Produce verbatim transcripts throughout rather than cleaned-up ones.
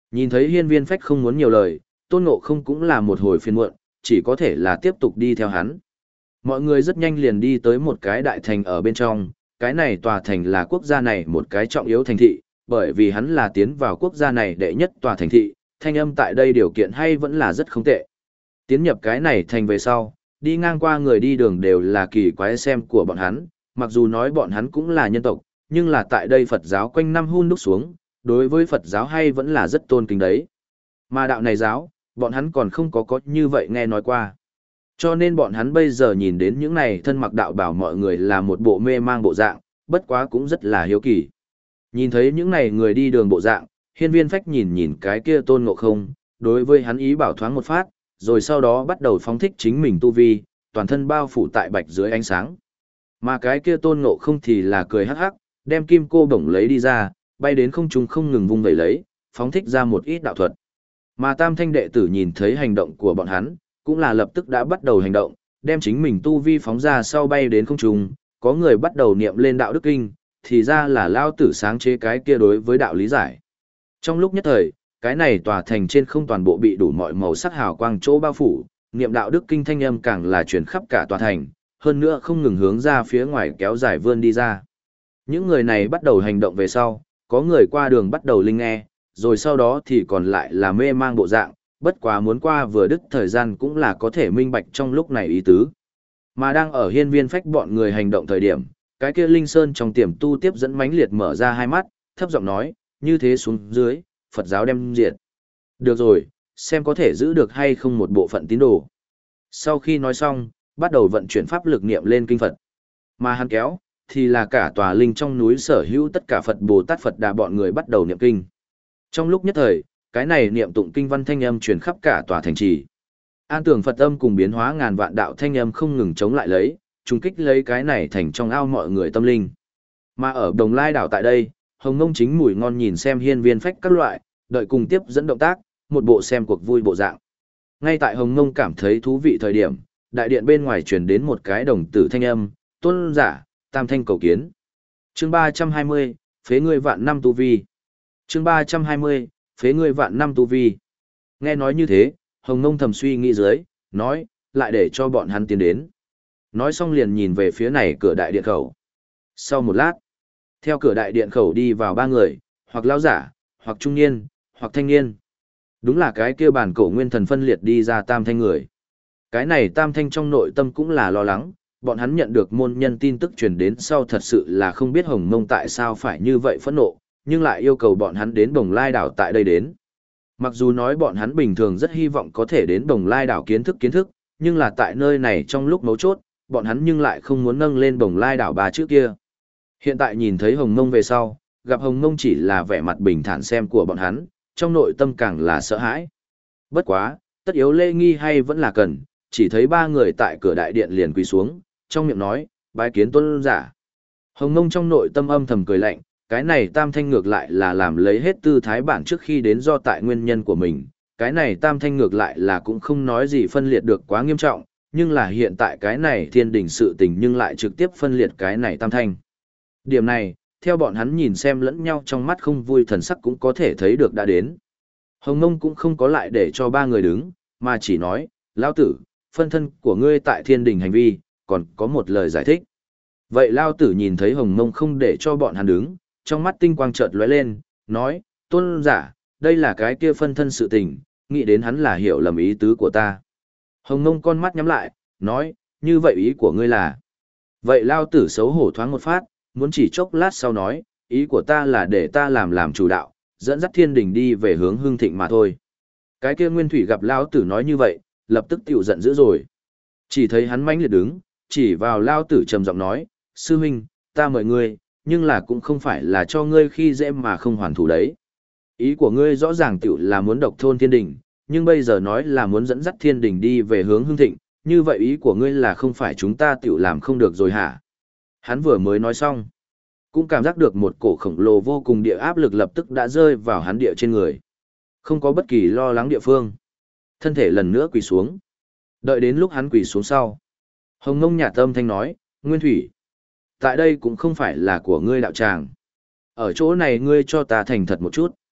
Nhìn thấy hiên viên phách không muốn nhiều lời, Tôn Ngộ không cũng là một hồi phiền muộn, chỉ có thể là tiếp tục đi theo hắn. Mọi người rất nhanh liền đi tới một cái đại thành ở bên trong, cái này tòa thành là quốc gia này một cái trọng yếu thành thị, bởi vì hắn là tiến vào quốc gia này đệ nhất tòa thành thị, thanh âm tại đây điều kiện hay vẫn là rất không tệ. Tiến nhập cái này thành về sau, đi ngang qua người đi đường đều là kỳ quái xem của bọn hắn, mặc dù nói bọn hắn cũng là nhân tộc, nhưng là tại đây Phật giáo quanh năm hun đúc xuống, đối với Phật giáo hay vẫn là rất tôn kính đấy. Mà đạo này giáo, bọn hắn còn không có có như vậy nghe nói qua. Cho nên bọn hắn bây giờ nhìn đến những này thân mặc đạo bảo mọi người là một bộ mê mang bộ dạng, bất quá cũng rất là hiếu kỳ. Nhìn thấy những này người đi đường bộ dạng, hiên viên phách nhìn nhìn cái kia Tôn Ngộ không, đối với hắn ý bảo thoáng một phát, rồi sau đó bắt đầu phóng thích chính mình tu vi, toàn thân bao phủ tại bạch dưới ánh sáng. Mà cái kia Tôn Ngộ không thì là cười hắc hắc, đem kim cô bổng lấy đi ra, bay đến không trung không ngừng vung vẩy lấy, phóng thích ra một ít đạo thuật. Mà tam thanh đệ tử nhìn thấy hành động của bọn hắn, cũng là lập tức đã bắt đầu hành động, đem chính mình tu vi phóng ra sau bay đến không trung, có người bắt đầu niệm lên đạo đức kinh, thì ra là lao tử sáng chế cái kia đối với đạo lý giải. Trong lúc nhất thời, cái này tòa thành trên không toàn bộ bị đủ mọi màu sắc hào quang chỗ bao phủ, niệm đạo đức kinh thanh âm càng là truyền khắp cả tòa thành, hơn nữa không ngừng hướng ra phía ngoài kéo dài vươn đi ra. Những người này bắt đầu hành động về sau, có người qua đường bắt đầu linh nghe, rồi sau đó thì còn lại là mê mang bộ dạng, bất quá muốn qua vừa đứt thời gian cũng là có thể minh bạch trong lúc này ý tứ. Mà đang ở hiên viên phách bọn người hành động thời điểm, cái kia Linh Sơn trong tiềm tu tiếp dẫn mãnh liệt mở ra hai mắt, thấp giọng nói, như thế xuống dưới, Phật giáo đem diệt. Được rồi, xem có thể giữ được hay không một bộ phận tín đồ. Sau khi nói xong, bắt đầu vận chuyển pháp lực niệm lên kinh Phật. Mà hắn kéo, thì là cả tòa linh trong núi sở hữu tất cả Phật Bồ Tát Phật Đà bọn người bắt đầu niệm kinh. Trong lúc nhất thời, cái này niệm tụng kinh văn thanh âm truyền khắp cả tòa thành trì. An tưởng Phật âm cùng biến hóa ngàn vạn đạo thanh âm không ngừng chống lại lấy, trùng kích lấy cái này thành trong ao mọi người tâm linh. Mà ở Đồng Lai đảo tại đây, Hồng Ngông chính mùi ngon nhìn xem hiên viên phách các loại, đợi cùng tiếp dẫn động tác, một bộ xem cuộc vui bộ dạng. Ngay tại Hồng Ngông cảm thấy thú vị thời điểm, đại điện bên ngoài truyền đến một cái đồng tử thanh âm, tôn giả, tam thanh cầu kiến. Chương ba trăm hai mươi, phế ngươi vạn năm tu vi. Chương ba trăm hai mươi, phế ngươi vạn năm tu vi. Nghe nói như thế, Hồng Ngông thầm suy nghĩ dưới, nói, lại để cho bọn hắn tiến đến. Nói xong liền nhìn về phía này cửa đại điện khẩu. Sau một lát, theo cửa đại điện khẩu đi vào ba người, hoặc lão giả, hoặc trung niên, hoặc thanh niên. Đúng là cái kia bản cổ nguyên thần phân liệt đi ra tam thanh người. Cái này tam thanh trong nội tâm cũng là lo lắng, bọn hắn nhận được môn nhân tin tức truyền đến sau thật sự là không biết Hồng Mông tại sao phải như vậy phẫn nộ, nhưng lại yêu cầu bọn hắn đến Bồng Lai đảo tại đây đến. Mặc dù nói bọn hắn bình thường rất hy vọng có thể đến Bồng Lai đảo kiến thức kiến thức, nhưng là tại nơi này trong lúc mấu chốt, bọn hắn nhưng lại không muốn nâng lên Bồng Lai đảo ba trước kia. Hiện tại nhìn thấy Hồng Mông về sau, gặp Hồng Mông chỉ là vẻ mặt bình thản xem của bọn hắn, trong nội tâm càng là sợ hãi. Bất quá, tất yếu lễ nghi hay vẫn là cần, chỉ thấy ba người tại cửa đại điện liền quỳ xuống, trong miệng nói, bái kiến tôn giả. Hồng Mông trong nội tâm âm thầm cười lạnh, cái này tam thanh ngược lại là làm lấy hết tư thái bản trước khi đến do tại nguyên nhân của mình, cái này tam thanh ngược lại là cũng không nói gì phân liệt được quá nghiêm trọng, nhưng là hiện tại cái này thiên đình sự tình nhưng lại trực tiếp phân liệt cái này tam thanh. Điểm này, theo bọn hắn nhìn xem lẫn nhau trong mắt không vui thần sắc cũng có thể thấy được đã đến. Hồng Mông cũng không có lại để cho ba người đứng, mà chỉ nói, Lao tử, phân thân của ngươi tại thiên đình hành vi, còn có một lời giải thích. Vậy Lao tử nhìn thấy Hồng Mông không để cho bọn hắn đứng, trong mắt tinh quang chợt lóe lên, nói, tôn giả, đây là cái kia phân thân sự tình, nghĩ đến hắn là hiểu lầm ý tứ của ta. Hồng Mông con mắt nhắm lại, nói, như vậy ý của ngươi là. Vậy Lao tử xấu hổ thoáng một phát, muốn chỉ chốc lát sau nói, ý của ta là để ta làm làm chủ đạo, dẫn dắt thiên đình đi về hướng hưng thịnh mà thôi. Cái kia Nguyên Thủy gặp Lao tử nói như vậy, lập tức tiểu giận dữ rồi. Chỉ thấy hắn mãnh liệt đứng, chỉ vào Lao tử trầm giọng nói, sư huynh, ta mời ngươi, nhưng là cũng không phải là cho ngươi khi dễ mà không hoàn thủ đấy. Ý của ngươi rõ ràng tiểu là muốn độc thôn thiên đình, nhưng bây giờ nói là muốn dẫn dắt thiên đình đi về hướng hưng thịnh, như vậy ý của ngươi là không phải chúng ta tiểu làm không được rồi hả? Hắn vừa mới nói xong, cũng cảm giác được một cổ khổng lồ vô cùng địa áp lực lập tức đã rơi vào hắn địa trên người. Không có bất kỳ lo lắng địa phương. Thân thể lần nữa quỳ xuống. Đợi đến lúc hắn quỳ xuống sau. Hồng Ngông Nhạt Âm thanh nói, Nguyên Thủy, tại đây cũng không phải là của ngươi đạo tràng. Ở chỗ này ngươi cho ta thành thật một chút.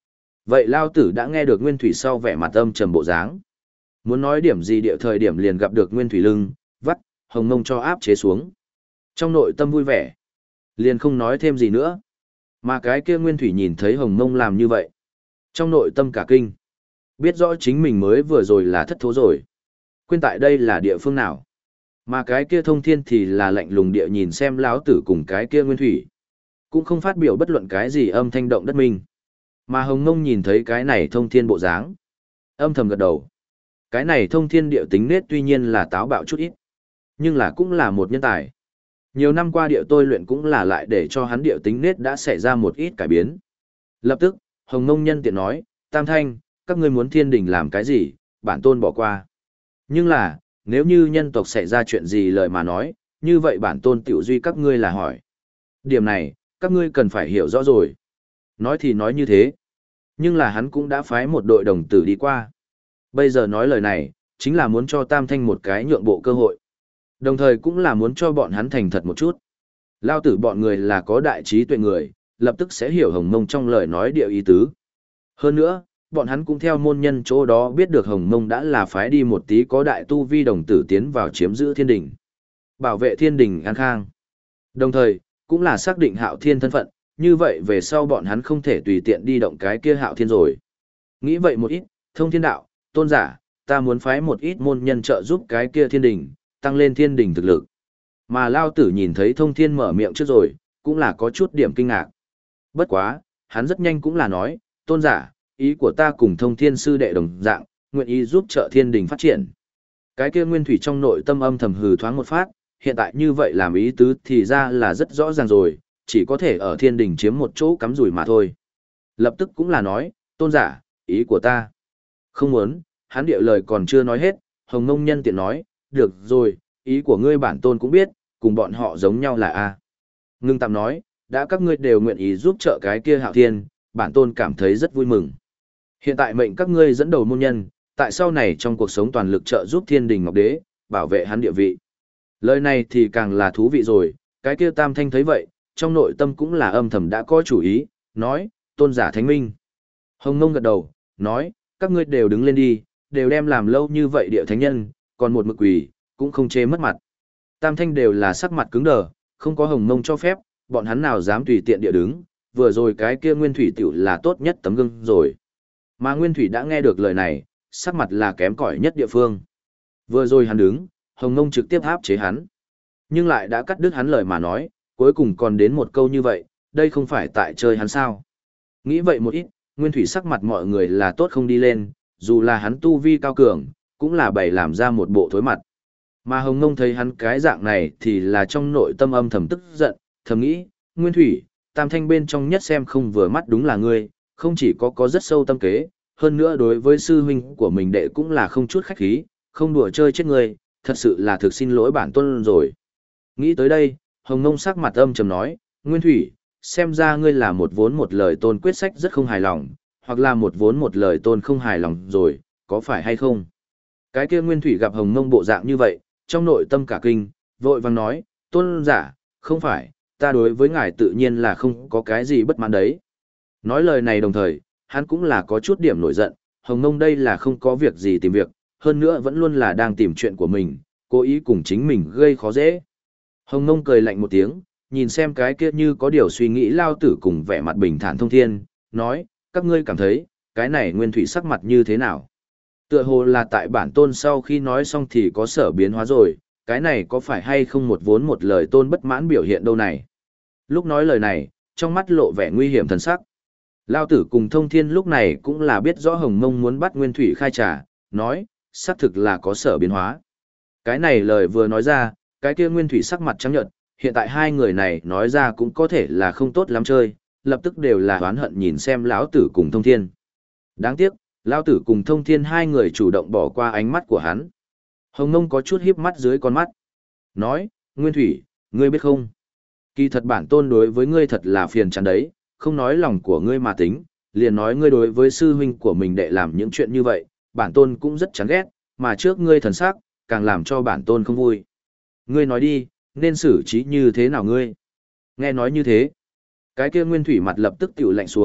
Vậy lao tử đã nghe được nguyên thủy sau vẻ mặt âm trầm bộ dáng. Muốn nói điểm gì địa thời điểm liền gặp được nguyên thủy lưng, vắt, hồng mông cho áp chế xuống. Trong nội tâm vui vẻ, liền không nói thêm gì nữa. Mà cái kia nguyên thủy nhìn thấy hồng mông làm như vậy. Trong nội tâm cả kinh. Biết rõ chính mình mới vừa rồi là thất thố rồi. Quên tại đây là địa phương nào. Mà cái kia thông thiên thì là lạnh lùng địa nhìn xem lão tử cùng cái kia nguyên thủy. Cũng không phát biểu bất luận cái gì âm thanh động đất minh. Mà hồng mông nhìn thấy cái này thông thiên bộ dáng. Âm thầm gật đầu. Cái này thông thiên địa tính nết tuy nhiên là táo bạo chút ít. Nhưng là cũng là một nhân tài. Nhiều năm qua địa tôi luyện cũng là lại để cho hắn địa tính nết đã xảy ra một ít cải biến. Lập tức, hồng mông nhân tiện nói, Tam Thanh, các ngươi muốn thiên đình làm cái gì, bản tôn bỏ qua. Nhưng là, nếu như nhân tộc xảy ra chuyện gì lời mà nói, như vậy bản tôn tiểu duy các ngươi là hỏi. Điểm này, các ngươi cần phải hiểu rõ rồi. Nói thì nói như thế. Nhưng là hắn cũng đã phái một đội đồng tử đi qua. Bây giờ nói lời này, chính là muốn cho Tam Thanh một cái nhượng bộ cơ hội. Đồng thời cũng là muốn cho bọn hắn thành thật một chút. Lao tử bọn người là có đại trí tuệ người, lập tức sẽ hiểu hồng mông trong lời nói địa ý tứ. Hơn nữa, bọn hắn cũng theo môn nhân chỗ đó biết được hồng mông đã là phái đi một tí có đại tu vi đồng tử tiến vào chiếm giữ thiên đình. Bảo vệ thiên đình an khang. Đồng thời, cũng là xác định hạo thiên thân phận, như vậy về sau bọn hắn không thể tùy tiện đi động cái kia hạo thiên rồi. Nghĩ vậy một ít, thông thiên đạo, tôn giả, ta muốn phái một ít môn nhân trợ giúp cái kia thiên đình, tăng lên thiên đình thực lực. Mà Lao Tử nhìn thấy thông thiên mở miệng trước rồi, cũng là có chút điểm kinh ngạc. Bất quá, hắn rất nhanh cũng là nói, tôn giả, ý của ta cùng thông thiên sư đệ đồng dạng, nguyện ý giúp trợ thiên đình phát triển. Cái kia nguyên thủy trong nội tâm âm thầm hừ thoáng một phát, hiện tại như vậy làm ý tứ thì ra là rất rõ ràng rồi, chỉ có thể ở thiên đình chiếm một chỗ cắm rủi mà thôi. Lập tức cũng là nói, tôn giả, ý của ta. Không muốn, hắn địa lời còn chưa nói hết, hồng mông nhân tiện nói, được rồi, ý của ngươi bản tôn cũng biết, cùng bọn họ giống nhau là A. Ngưng tạm nói, đã các ngươi đều nguyện ý giúp trợ cái kia hạo thiên, bản tôn cảm thấy rất vui mừng. Hiện tại mệnh các ngươi dẫn đầu môn nhân, tại sau này trong cuộc sống toàn lực trợ giúp thiên đình ngọc đế, bảo vệ hắn địa vị. Lời này thì càng là thú vị rồi, cái kia Tam Thanh thấy vậy, trong nội tâm cũng là âm thầm đã có chủ ý, nói, tôn giả thánh minh. Hồng Mông gật đầu, nói, các ngươi đều đứng lên đi, đều đem làm lâu như vậy địa thánh nhân, còn một mực quỷ, cũng không chê mất mặt. Tam Thanh đều là sắc mặt cứng đờ, không có Hồng Mông cho phép, bọn hắn nào dám tùy tiện địa đứng, vừa rồi cái kia Nguyên Thủy tiểu là tốt nhất tấm gương rồi. Mà Nguyên Thủy đã nghe được lời này, sắc mặt là kém cỏi nhất địa phương. Vừa rồi hắn đứng, Hồng Mông trực tiếp áp chế hắn. Nhưng lại đã cắt đứt hắn lời mà nói, cuối cùng còn đến một câu như vậy, đây không phải tại chơi hắn sao. Nghĩ vậy một ít, Nguyên Thủy sắc mặt mọi người là tốt không đi lên, dù là hắn tu vi cao cường, cũng là bày làm ra một bộ thối mặt. Mà Hồng Mông thấy hắn cái dạng này thì là trong nội tâm âm thầm tức giận, thầm nghĩ, Nguyên Thủy, Tam Thanh bên trong nhất xem không vừa mắt đúng là ngươi, không chỉ có có rất sâu tâm kế, hơn nữa đối với sư huynh của mình đệ cũng là không chút khách khí, không đùa chơi chết ngươi, thật sự là thực xin lỗi bản tôn rồi. Nghĩ tới đây, Hồng Mông sắc mặt âm trầm nói, Nguyên Thủy, xem ra ngươi là một vốn một lời tôn quyết sách rất không hài lòng, hoặc là một vốn một lời tôn không hài lòng rồi, có phải hay không? Cái kia Nguyên Thủy gặp Hồng Mông bộ dạng như vậy, trong nội tâm cả kinh, vội vàng nói, tôn giả, không phải, ta đối với ngài tự nhiên là không có cái gì bất mãn đấy. Nói lời này đồng thời, hắn cũng là có chút điểm nổi giận, Hồng Mông đây là không có việc gì tìm việc, hơn nữa vẫn luôn là đang tìm chuyện của mình, cố ý cùng chính mình gây khó dễ. Hồng Mông cười lạnh một tiếng, nhìn xem cái kia như có điều suy nghĩ Lao Tử cùng vẻ mặt bình thản thông thiên, nói, các ngươi cảm thấy, cái này Nguyên Thủy sắc mặt như thế nào? Tựa hồ là tại bản tôn sau khi nói xong thì có sở biến hóa rồi, cái này có phải hay không một vốn một lời tôn bất mãn biểu hiện đâu này? Lúc nói lời này, trong mắt lộ vẻ nguy hiểm thần sắc. Lao Tử cùng thông thiên lúc này cũng là biết rõ Hồng Mông muốn bắt Nguyên Thủy khai trả, nói, xác thực là có sở biến hóa. Cái này lời vừa nói ra, cái kia Nguyên Thủy sắc mặt trắng nhợt, hiện tại hai người này nói ra cũng có thể là không tốt lắm chơi, lập tức đều là oán hận nhìn xem lão tử cùng thông thiên. Đáng tiếc, lão tử cùng thông thiên hai người chủ động bỏ qua ánh mắt của hắn. Hồng Mông có chút híp mắt dưới con mắt. Nói, Nguyên Thủy, ngươi biết không? Kỳ thật bản tôn đối với ngươi thật là phiền chán đấy, không nói lòng của ngươi mà tính, liền nói ngươi đối với sư huynh của mình đệ làm những chuyện như vậy, bản tôn cũng rất chán ghét, mà trước ngươi thần sắc, càng làm cho bản tôn không vui. Ngươi nói đi, nên xử trí như thế nào ngươi? Nghe nói như thế, cái kia Nguyên Thủy mặt lập tức tiểu lạnh xuống,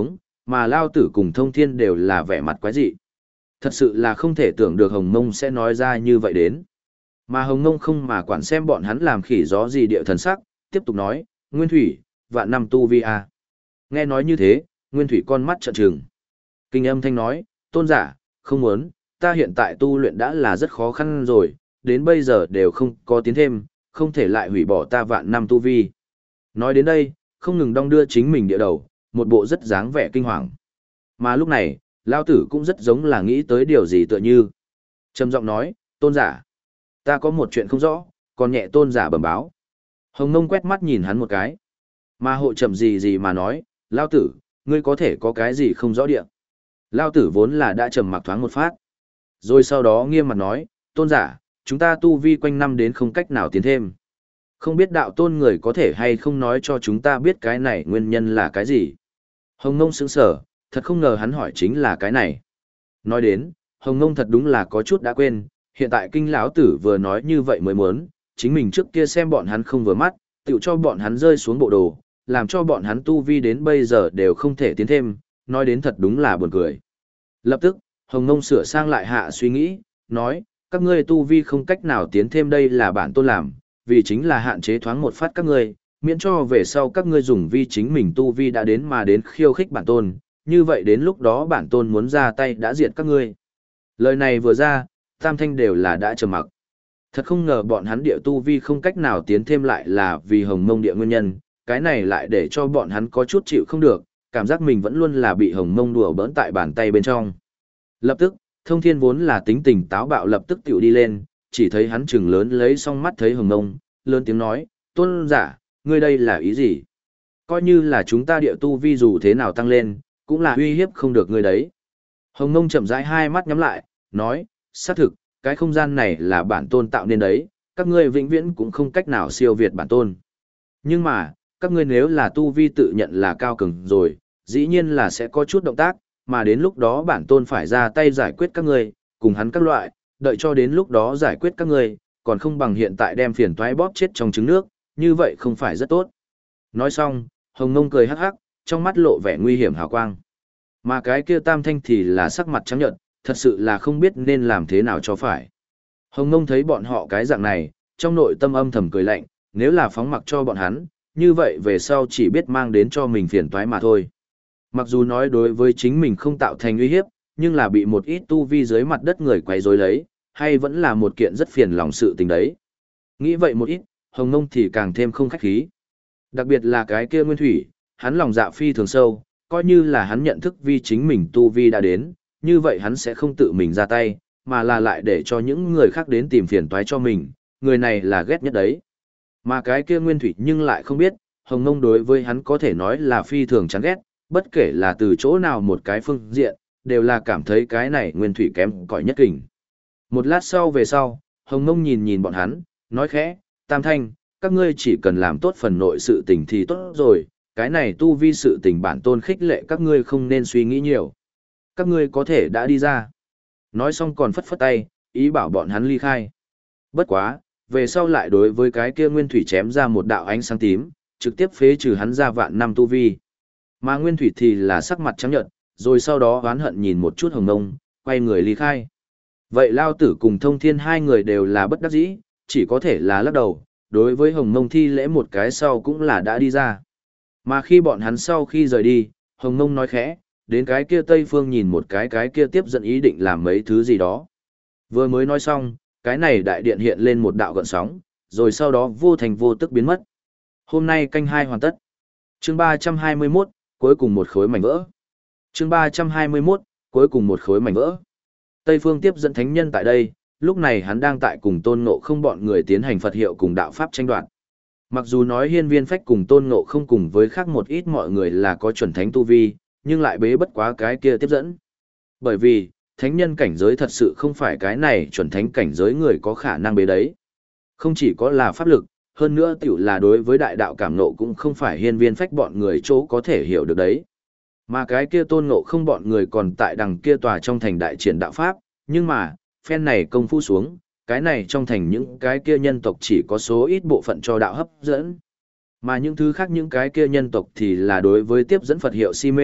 mà Lao Tử cùng Thông Thiên đều là vẻ mặt quái dị. Thật sự là không thể tưởng được Hồng Mông sẽ nói ra như vậy đến. Mà Hồng Mông không mà quản xem bọn hắn làm khỉ gió gì địa thần sắc, tiếp tục nói, Nguyên Thủy, vạn năm tu vi a. Nghe nói như thế, Nguyên Thủy con mắt trợn trừng. Kinh âm thanh nói, tôn giả, không muốn, ta hiện tại tu luyện đã là rất khó khăn rồi, đến bây giờ đều không có tiến thêm, không thể lại hủy bỏ ta vạn năm tu vi. Nói đến đây, không ngừng đong đưa chính mình địa đầu, một bộ rất dáng vẻ kinh hoàng. Mà lúc này, Lao Tử cũng rất giống là nghĩ tới điều gì tựa như. Trầm giọng nói, tôn giả, ta có một chuyện không rõ, còn nhẹ tôn giả bẩm báo. Hồng Nông quét mắt nhìn hắn một cái. Mà hộ chậm gì gì mà nói, Lao Tử, ngươi có thể có cái gì không rõ địa. Lao Tử vốn là đã trầm mặc thoáng một phát. Rồi sau đó nghiêm mặt nói, tôn giả, chúng ta tu vi quanh năm đến không cách nào tiến thêm. Không biết đạo tôn người có thể hay không nói cho chúng ta biết cái này nguyên nhân là cái gì. Hồng Nông sững sờ, thật không ngờ hắn hỏi chính là cái này. Nói đến, Hồng Nông thật đúng là có chút đã quên, hiện tại kinh lão tử vừa nói như vậy mới muốn, chính mình trước kia xem bọn hắn không vừa mắt, tự cho bọn hắn rơi xuống bộ đồ, làm cho bọn hắn tu vi đến bây giờ đều không thể tiến thêm, nói đến thật đúng là buồn cười. Lập tức, Hồng Nông sửa sang lại hạ suy nghĩ, nói, các ngươi tu vi không cách nào tiến thêm đây là bản tôn làm, vì chính là hạn chế thoáng một phát các ngươi, miễn cho về sau các ngươi dùng vi chính mình tu vi đã đến mà đến khiêu khích bản tôn, như vậy đến lúc đó bản tôn muốn ra tay đã diệt các ngươi. Lời này vừa ra, tam thanh đều là đã trầm mặc. Thật không ngờ bọn hắn địa tu vi không cách nào tiến thêm lại là vì Hồng Mông địa nguyên nhân, cái này lại để cho bọn hắn có chút chịu không được, cảm giác mình vẫn luôn là bị Hồng Mông đùa bỡn tại bàn tay bên trong. Lập tức, Thông Thiên vốn là tính tình táo bạo lập tức tiểu đi lên, chỉ thấy hắn trừng lớn lấy song mắt thấy Hồng Mông, lớn tiếng nói, tôn giả, ngươi đây là ý gì? Coi như là chúng ta địa tu vi dù thế nào tăng lên, cũng là uy hiếp không được ngươi đấy. Hồng Mông chậm rãi hai mắt nhắm lại, nói, xác thực, cái không gian này là bản tôn tạo nên đấy, các ngươi vĩnh viễn cũng không cách nào siêu việt bản tôn. Nhưng mà, các ngươi nếu là tu vi tự nhận là cao cường rồi, dĩ nhiên là sẽ có chút động tác, mà đến lúc đó bản tôn phải ra tay giải quyết các ngươi, cùng hắn các loại, đợi cho đến lúc đó giải quyết các ngươi, còn không bằng hiện tại đem phiền toái bóp chết trong trứng nước, như vậy không phải rất tốt. Nói xong, Hồng Nông cười hắc hắc, trong mắt lộ vẻ nguy hiểm hào quang. Mà cái kia tam thanh thì là sắc mặt trắng nhợt, thật sự là không biết nên làm thế nào cho phải. Hồng Nông thấy bọn họ cái dạng này, trong nội tâm âm thầm cười lạnh, nếu là phóng mặc cho bọn hắn, như vậy về sau chỉ biết mang đến cho mình phiền toái mà thôi. Mặc dù nói đối với chính mình không tạo thành uy hiếp, nhưng là bị một ít tu vi dưới mặt đất người quấy rối lấy, hay vẫn là một kiện rất phiền lòng sự tình đấy. Nghĩ vậy một ít, Hồng Nông thì càng thêm không khách khí. Đặc biệt là cái kia Nguyên Thủy, hắn lòng dạ phi thường sâu, coi như là hắn nhận thức vi chính mình tu vi đã đến, như vậy hắn sẽ không tự mình ra tay, mà là lại để cho những người khác đến tìm phiền toái cho mình, người này là ghét nhất đấy. Mà cái kia Nguyên Thủy nhưng lại không biết, Hồng Nông đối với hắn có thể nói là phi thường chán ghét, bất kể là từ chỗ nào một cái phương diện, đều là cảm thấy cái này Nguyên Thủy kém cỏi nhất kình. Một lát sau về sau, Hồng Nông nhìn nhìn bọn hắn, nói khẽ, Tam Thanh, các ngươi chỉ cần làm tốt phần nội sự tình thì tốt rồi, cái này tu vi sự tình bản tôn khích lệ các ngươi không nên suy nghĩ nhiều. Các ngươi có thể đã đi ra. Nói xong còn phất phất tay, ý bảo bọn hắn ly khai. Bất quá, về sau lại đối với cái kia Nguyên Thủy chém ra một đạo ánh sáng tím, trực tiếp phế trừ hắn ra vạn năm tu vi. Mà Nguyên Thủy thì là sắc mặt trắng nhợt, rồi sau đó oán hận nhìn một chút Hồng Nông, quay người ly khai. Vậy Lao Tử cùng Thông Thiên hai người đều là bất đắc dĩ, chỉ có thể là lắc đầu, đối với Hồng Nông thi lễ một cái sau cũng là đã đi ra. Mà khi bọn hắn sau khi rời đi, Hồng Nông nói khẽ, đến cái kia Tây Phương nhìn một cái cái kia tiếp dẫn ý định làm mấy thứ gì đó. Vừa mới nói xong, cái này đại điện hiện lên một đạo gợn sóng, rồi sau đó vô thành vô tức biến mất. Hôm nay canh hai hoàn tất. Chương ba trăm hai mươi mốt, cuối cùng một khối mảnh vỡ. Chương ba trăm hai mươi mốt, cuối cùng một khối mảnh vỡ. Tây Phương tiếp dẫn thánh nhân tại đây, lúc này hắn đang tại cùng Tôn Ngộ Không bọn người tiến hành Phật hiệu cùng đạo pháp tranh đoạt. Mặc dù nói Hiên Viên Phách cùng Tôn Ngộ Không cùng với khác một ít mọi người là có chuẩn thánh tu vi, nhưng lại bế bất quá cái kia tiếp dẫn. Bởi vì, thánh nhân cảnh giới thật sự không phải cái này chuẩn thánh cảnh giới người có khả năng bế đấy. Không chỉ có là pháp lực, hơn nữa tiểu là đối với đại đạo cảm nộ cũng không phải Hiên Viên Phách bọn người chỗ có thể hiểu được đấy. Mà cái kia Tôn Ngộ Không bọn người còn tại đằng kia tòa trong thành đại triển đạo pháp, nhưng mà, phen này công phu xuống, cái này trong thành những cái kia nhân tộc chỉ có số ít bộ phận cho đạo hấp dẫn. Mà những thứ khác những cái kia nhân tộc thì là đối với tiếp dẫn Phật hiệu si mê,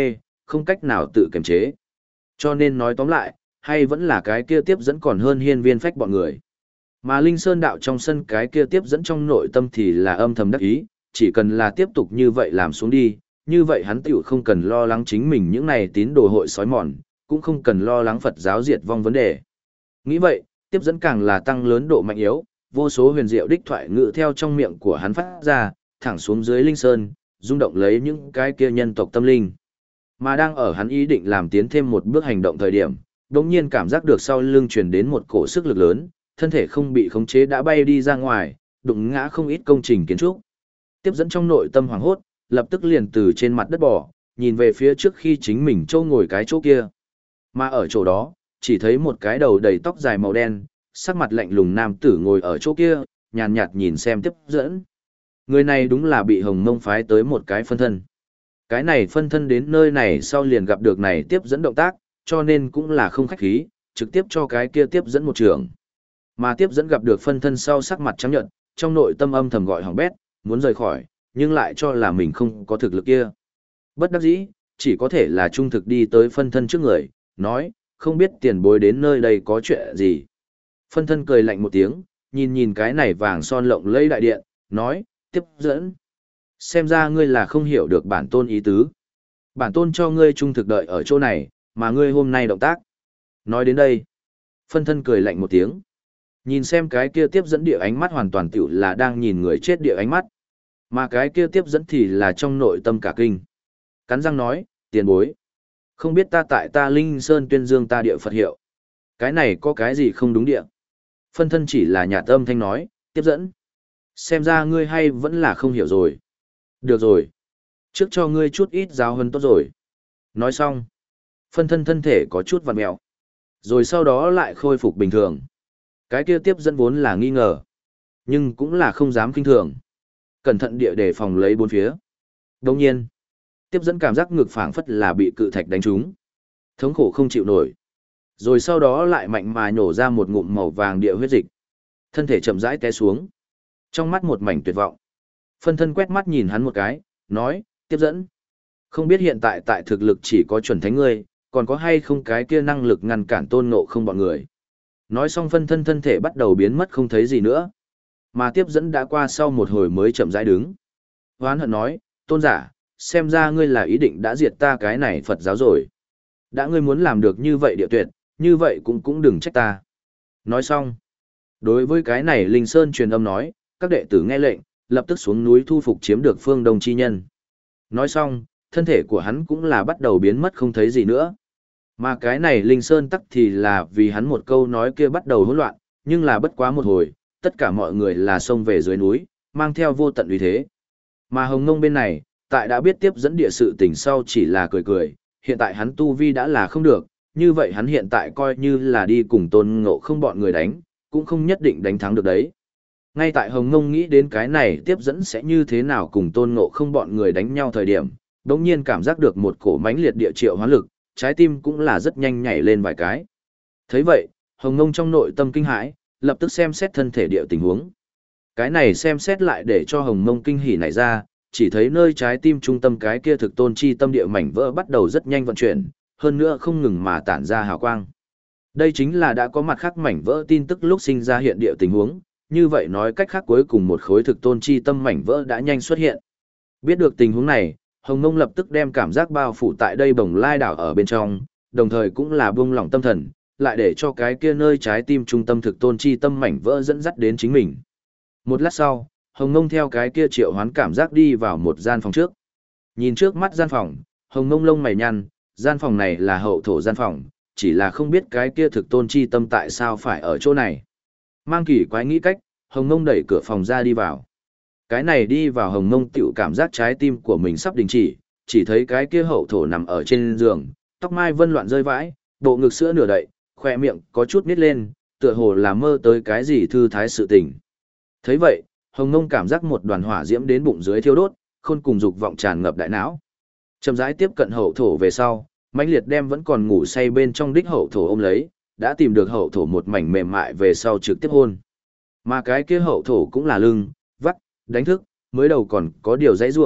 không cách nào tự kiềm chế. Cho nên nói tóm lại, hay vẫn là cái kia tiếp dẫn còn hơn hiên viên phách bọn người. Mà Linh Sơn đạo trong sân cái kia tiếp dẫn trong nội tâm thì là âm thầm đắc ý, chỉ cần là tiếp tục như vậy làm xuống đi, như vậy hắn tiểu không cần lo lắng chính mình những này tín đồ hội sói mòn, cũng không cần lo lắng Phật giáo diệt vong vấn đề. Nghĩ vậy, tiếp dẫn càng là tăng lớn độ mạnh yếu, vô số huyền diệu đích thoại ngữ theo trong miệng của hắn phát ra, thẳng xuống dưới Linh Sơn, rung động lấy những cái kia nhân tộc tâm linh. Mà đang ở hắn ý định làm tiến thêm một bước hành động thời điểm, đống nhiên cảm giác được sau lưng truyền đến một cổ sức lực lớn, thân thể không bị khống chế đã bay đi ra ngoài, đụng ngã không ít công trình kiến trúc. Tiếp dẫn trong nội tâm hoảng hốt, lập tức liền từ trên mặt đất bò, nhìn về phía trước khi chính mình châu ngồi cái chỗ kia. Mà ở chỗ đó, chỉ thấy một cái đầu đầy tóc dài màu đen, sắc mặt lạnh lùng nam tử ngồi ở chỗ kia, nhàn nhạt nhìn xem tiếp dẫn. Người này đúng là bị Hồng Mông phái tới một cái phân thân. Cái này phân thân đến nơi này sau liền gặp được này tiếp dẫn động tác, cho nên cũng là không khách khí, trực tiếp cho cái kia tiếp dẫn một trường. Mà tiếp dẫn gặp được phân thân sau sắc mặt trắng nhợt, trong nội tâm âm thầm gọi hỏng bét, muốn rời khỏi, nhưng lại cho là mình không có thực lực kia. Bất đắc dĩ, chỉ có thể là trung thực đi tới phân thân trước người, nói, không biết tiền bối đến nơi đây có chuyện gì. Phân thân cười lạnh một tiếng, nhìn nhìn cái này vàng son lộng lẫy đại điện, nói, tiếp dẫn. Xem ra ngươi là không hiểu được bản tôn ý tứ. Bản tôn cho ngươi trung thực đợi ở chỗ này, mà ngươi hôm nay động tác. Nói đến đây, phân thân cười lạnh một tiếng. Nhìn xem cái kia tiếp dẫn địa ánh mắt hoàn toàn tiểu là đang nhìn người chết địa ánh mắt. Mà cái kia tiếp dẫn thì là trong nội tâm cả kinh. Cắn răng nói, tiền bối. Không biết ta tại ta Linh Sơn tuyên dương ta địa Phật hiệu. Cái này có cái gì không đúng địa. Phân thân chỉ là nhà tâm thanh nói, tiếp dẫn. Xem ra ngươi hay vẫn là không hiểu rồi. Được rồi. Trước cho ngươi chút ít giáo hơn tốt rồi. Nói xong. Phân thân thân thể có chút vặn mẹo. Rồi sau đó lại khôi phục bình thường. Cái kia tiếp dẫn vốn là nghi ngờ. Nhưng cũng là không dám kinh thường. Cẩn thận địa đề phòng lấy bốn phía. Đồng nhiên. Tiếp dẫn cảm giác ngực phảng phất là bị cự thạch đánh trúng. Thống khổ không chịu nổi. Rồi sau đó lại mạnh mà nhổ ra một ngụm màu vàng địa huyết dịch. Thân thể chậm rãi té xuống. Trong mắt một mảnh tuyệt vọng. Phân thân quét mắt nhìn hắn một cái, nói, tiếp dẫn. Không biết hiện tại tại thực lực chỉ có chuẩn thánh ngươi, còn có hay không cái kia năng lực ngăn cản tôn ngộ không bọn người. Nói xong phân thân thân thể bắt đầu biến mất không thấy gì nữa. Mà tiếp dẫn đã qua sau một hồi mới chậm rãi đứng. Hoán hận nói, tôn giả, xem ra ngươi là ý định đã diệt ta cái này Phật giáo rồi. Đã ngươi muốn làm được như vậy địa tuyệt, như vậy cũng cũng đừng trách ta. Nói xong. Đối với cái này Linh Sơn truyền âm nói, các đệ tử nghe lệnh, lập tức xuống núi thu phục chiếm được phương Đông chi nhân. Nói xong, thân thể của hắn cũng là bắt đầu biến mất không thấy gì nữa. Mà cái này Linh Sơn tắc thì là vì hắn một câu nói kia bắt đầu hỗn loạn, nhưng là bất quá một hồi, tất cả mọi người là xông về dưới núi, mang theo vô tận uy thế. Mà Hồng Ngông bên này, tại đã biết tiếp dẫn địa sự tình sau chỉ là cười cười, hiện tại hắn tu vi đã là không được, như vậy hắn hiện tại coi như là đi cùng tôn ngộ không bọn người đánh, cũng không nhất định đánh thắng được đấy. Ngay tại Hồng Ngông nghĩ đến cái này tiếp dẫn sẽ như thế nào cùng tôn ngộ không bọn người đánh nhau thời điểm, đống nhiên cảm giác được một cổ mãnh liệt địa triệu hóa lực, trái tim cũng là rất nhanh nhảy lên vài cái. Thấy vậy, Hồng Ngông trong nội tâm kinh hãi, lập tức xem xét thân thể địa tình huống. Cái này xem xét lại để cho Hồng Ngông kinh hỉ nảy ra, chỉ thấy nơi trái tim trung tâm cái kia thực tôn chi tâm địa mảnh vỡ bắt đầu rất nhanh vận chuyển, hơn nữa không ngừng mà tản ra hào quang. Đây chính là đã có mặt khác mảnh vỡ tin tức lúc sinh ra hiện địa tình huống, như vậy nói cách khác cuối cùng một khối thực tôn chi tâm mảnh vỡ đã nhanh xuất hiện. Biết được tình huống này, Hồng Ngông lập tức đem cảm giác bao phủ tại đây bồng lai đảo ở bên trong, đồng thời cũng là buông lỏng tâm thần, lại để cho cái kia nơi trái tim trung tâm thực tôn chi tâm mảnh vỡ dẫn dắt đến chính mình. Một lát sau, Hồng Ngông theo cái kia triệu hoán cảm giác đi vào một gian phòng trước. Nhìn trước mắt gian phòng, Hồng Ngông lông mày nhăn, gian phòng này là hậu thổ gian phòng, chỉ là không biết cái kia thực tôn chi tâm tại sao phải ở chỗ này. Mang kỳ quái nghĩ cách, Hồng Ngông đẩy cửa phòng ra đi vào. Cái này đi vào Hồng Ngông tiểu cảm giác trái tim của mình sắp đình chỉ, chỉ thấy cái kia hậu thổ nằm ở trên giường, tóc mai vân loạn rơi vãi, bộ ngực sữa nửa đậy, khoe miệng có chút nít lên, tựa hồ là mơ tới cái gì thư thái sự tình. Thấy vậy, Hồng Ngông cảm giác một đoàn hỏa diễm đến bụng dưới thiêu đốt, khôn cùng dục vọng tràn ngập đại não. Chậm rãi tiếp cận hậu thổ về sau, mãnh liệt đem vẫn còn ngủ say bên trong đích hậu thổ ôm lấy, đã tìm được hậu thổ một mảnh mềm mại về sau trực tiếp hôn. Mà cái kia hậu thổ cũng là lưng, vắt, đánh thức, mới đầu còn có điều dãy rủa,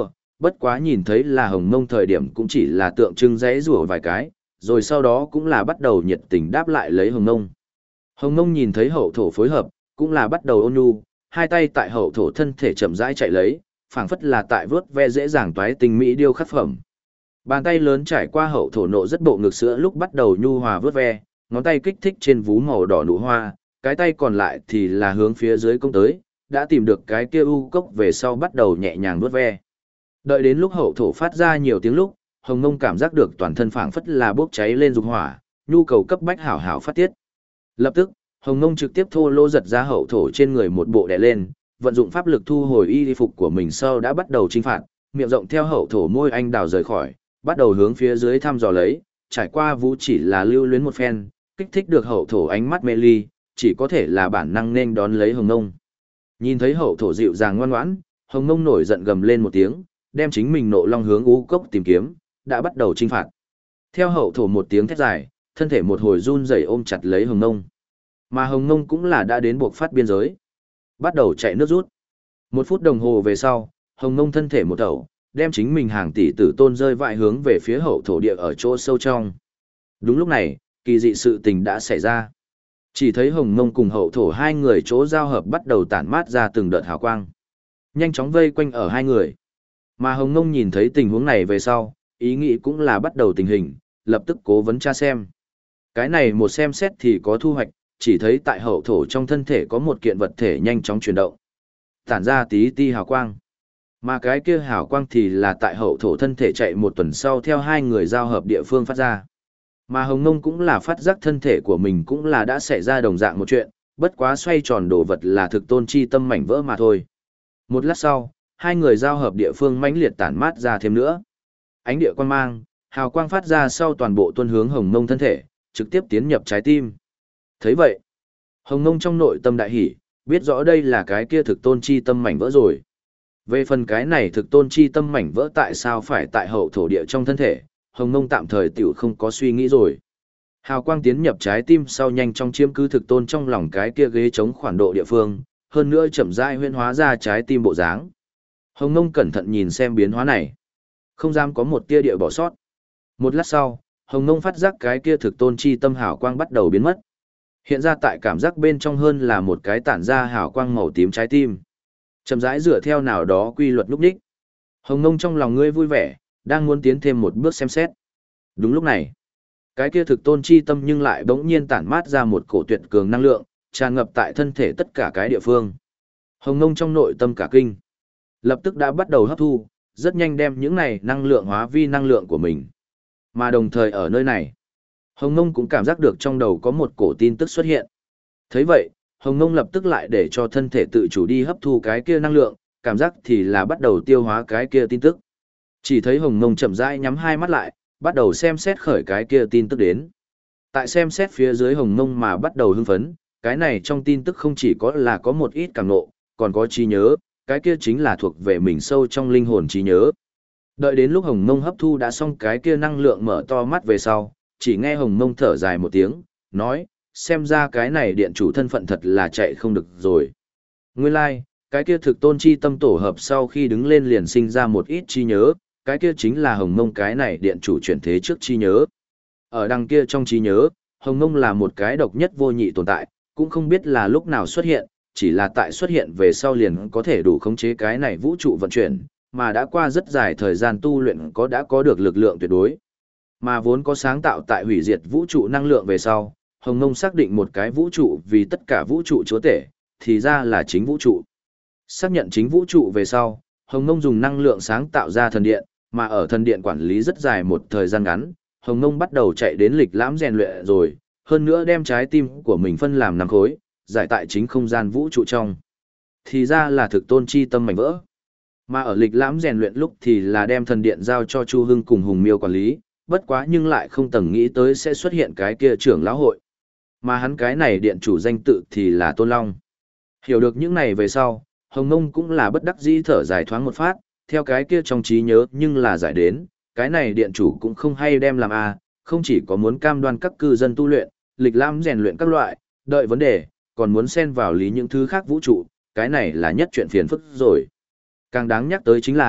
bất quá nhìn thấy là Hồng Mông thời điểm cũng chỉ là tượng trưng giãy rủa vài cái, rồi sau đó cũng là bắt đầu nhiệt tình đáp lại lấy Hồng Mông. Hồng Mông nhìn thấy hậu thổ phối hợp, cũng là bắt đầu ôn nhu, hai tay tại hậu thổ thân thể chậm rãi chạy lấy, phảng phất là tại vớt ve dễ dàng toái tình mỹ điêu khắc phẩm. Bàn tay lớn trải qua hậu thổ nộ rất bộ ngực sữa lúc bắt đầu nhu hòa vớt ve, ngón tay kích thích trên vú màu đỏ nụ hoa, cái tay còn lại thì là hướng phía dưới công tới, đã tìm được cái kia u cốc về sau bắt đầu nhẹ nhàng vớt ve. Đợi đến lúc hậu thổ phát ra nhiều tiếng lúc, Hồng Mông cảm giác được toàn thân phảng phất là bốc cháy lên dục hỏa, nhu cầu cấp bách hảo hảo phát tiết. Lập tức, Hồng Mông trực tiếp thô lô giật ra hậu thổ trên người một bộ đè lên, vận dụng pháp lực thu hồi y phục của mình sau đã bắt đầu chinh phạt, miệng rộng theo hậu thổ môi anh đào rời khỏi, bắt đầu hướng phía dưới thăm dò lấy, trải qua vũ chỉ là lưu luyến một phen, kích thích được hậu thổ ánh mắt mê ly, chỉ có thể là bản năng nên đón lấy Hồng Mông. Nhìn thấy hậu thổ dịu dàng ngoan ngoãn, Hồng Mông nổi giận gầm lên một tiếng, đem chính mình nộ long hướng u cốc tìm kiếm, đã bắt đầu chinh phạt. Theo hậu thổ một tiếng thét dài, thân thể một hồi run rẩy ôm chặt lấy Hồng Mông. Mà Hồng Mông cũng là đã đến buộc phát biên giới, bắt đầu chạy nước rút. Một phút đồng hồ về sau, Hồng Mông thân thể một thẩu, đem chính mình hàng tỷ tử tôn rơi vại hướng về phía hậu thổ địa ở chỗ sâu trong. Đúng lúc này, kỳ dị sự tình đã xảy ra. Chỉ thấy Hồng Mông cùng hậu thổ hai người chỗ giao hợp bắt đầu tản mát ra từng đợt hào quang, nhanh chóng vây quanh ở hai người. Mà Hồng Mông nhìn thấy tình huống này về sau, ý nghĩ cũng là bắt đầu tình hình, lập tức cố vấn tra xem. Cái này một xem xét thì có thu hoạch, chỉ thấy tại hậu thổ trong thân thể có một kiện vật thể nhanh chóng chuyển động, tản ra tí ti hào quang. Mà cái kia hào quang thì là tại hậu thổ thân thể chạy một tuần sau theo hai người giao hợp địa phương phát ra. Mà Hồng Mông cũng là phát giác thân thể của mình cũng là đã xảy ra đồng dạng một chuyện, bất quá xoay tròn đồ vật là thực tôn chi tâm mảnh vỡ mà thôi. Một lát sau, hai người giao hợp địa phương mãnh liệt tản mát ra thêm nữa. Ánh địa quang mang, hào quang phát ra sau toàn bộ tuôn hướng Hồng Mông thân thể, trực tiếp tiến nhập trái tim. Thấy vậy, Hồng Mông trong nội tâm đại hỉ, biết rõ đây là cái kia thực tôn chi tâm mảnh vỡ rồi. Về phần cái này thực tôn chi tâm mảnh vỡ tại sao phải tại hậu thổ địa trong thân thể, Hồng Mông tạm thời tiểu không có suy nghĩ rồi. Hào quang tiến nhập trái tim sau nhanh trong chiếm cứ thực tôn trong lòng cái kia ghế chống khoản độ địa phương, hơn nữa chậm rãi huyễn hóa ra trái tim bộ dáng. Hồng Mông cẩn thận nhìn xem biến hóa này, không dám có một tia địa bỏ sót. Một lát sau, Hồng Mông phát giác cái kia thực tôn chi tâm hào quang bắt đầu biến mất. Hiện ra tại cảm giác bên trong hơn là một cái tản ra hào quang màu tím trái tim. Chậm rãi dựa theo nào đó quy luật lúc đích. Hồng Mông trong lòng ngươi vui vẻ, đang muốn tiến thêm một bước xem xét. Đúng lúc này, cái kia thực tôn chi tâm nhưng lại bỗng nhiên tản mát ra một cổ tuyệt cường năng lượng, tràn ngập tại thân thể tất cả cái địa phương. Hồng Mông trong nội tâm cả kinh, lập tức đã bắt đầu hấp thu, rất nhanh đem những này năng lượng hóa vi năng lượng của mình. Mà đồng thời ở nơi này, Hồng Mông cũng cảm giác được trong đầu có một cổ tin tức xuất hiện. Thấy vậy, Hồng Mông lập tức lại để cho thân thể tự chủ đi hấp thu cái kia năng lượng, cảm giác thì là bắt đầu tiêu hóa cái kia tin tức. Chỉ thấy Hồng Mông chậm rãi nhắm hai mắt lại, bắt đầu xem xét khởi cái kia tin tức đến. Tại xem xét phía dưới Hồng Mông mà bắt đầu hưng phấn, cái này trong tin tức không chỉ có là có một ít cảm nộ, còn có trí nhớ, cái kia chính là thuộc về mình sâu trong linh hồn trí nhớ. Đợi đến lúc Hồng Mông hấp thu đã xong cái kia năng lượng mở to mắt về sau, chỉ nghe Hồng Mông thở dài một tiếng, nói, xem ra cái này điện chủ thân phận thật là chạy không được rồi. Nguyên lai, like, cái kia thực tôn chi tâm tổ hợp sau khi đứng lên liền sinh ra một ít trí nhớ, cái kia chính là Hồng Mông cái này điện chủ chuyển thế trước trí nhớ. Ở đằng kia trong trí nhớ, Hồng Mông là một cái độc nhất vô nhị tồn tại, cũng không biết là lúc nào xuất hiện, chỉ là tại xuất hiện về sau liền có thể đủ khống chế cái này vũ trụ vận chuyển, mà đã qua rất dài thời gian tu luyện có đã có được lực lượng tuyệt đối. Mà vốn có sáng tạo tại hủy diệt vũ trụ năng lượng về sau, Hồng Mông xác định một cái vũ trụ vì tất cả vũ trụ chúa tể, thì ra là chính vũ trụ. Xác nhận chính vũ trụ về sau, Hồng Mông dùng năng lượng sáng tạo ra thần điện, mà ở thần điện quản lý rất dài một thời gian ngắn, Hồng Mông bắt đầu chạy đến lịch lãm rèn luyện rồi, hơn nữa đem trái tim của mình phân làm năm khối, giải tại chính không gian vũ trụ trong. Thì ra là thực tôn chi tâm mảnh vỡ. Mà ở lịch lãm rèn luyện lúc thì là đem thần điện giao cho Chu Hưng cùng Hùng Miêu quản lý, bất quá nhưng lại không từng nghĩ tới sẽ xuất hiện cái kia trưởng lão hội. Mà hắn cái này điện chủ danh tự thì là Tôn Long. Hiểu được những này về sau, Hồng Mông cũng là bất đắc dĩ thở dài thoáng một phát, theo cái kia trong trí nhớ nhưng là giải đến, cái này điện chủ cũng không hay đem làm a, không chỉ có muốn cam đoan các cư dân tu luyện, lịch lãm rèn luyện các loại, đợi vấn đề, còn muốn xen vào lý những thứ khác vũ trụ, cái này là nhất chuyện phiền phức rồi. Càng đáng nhắc tới chính là,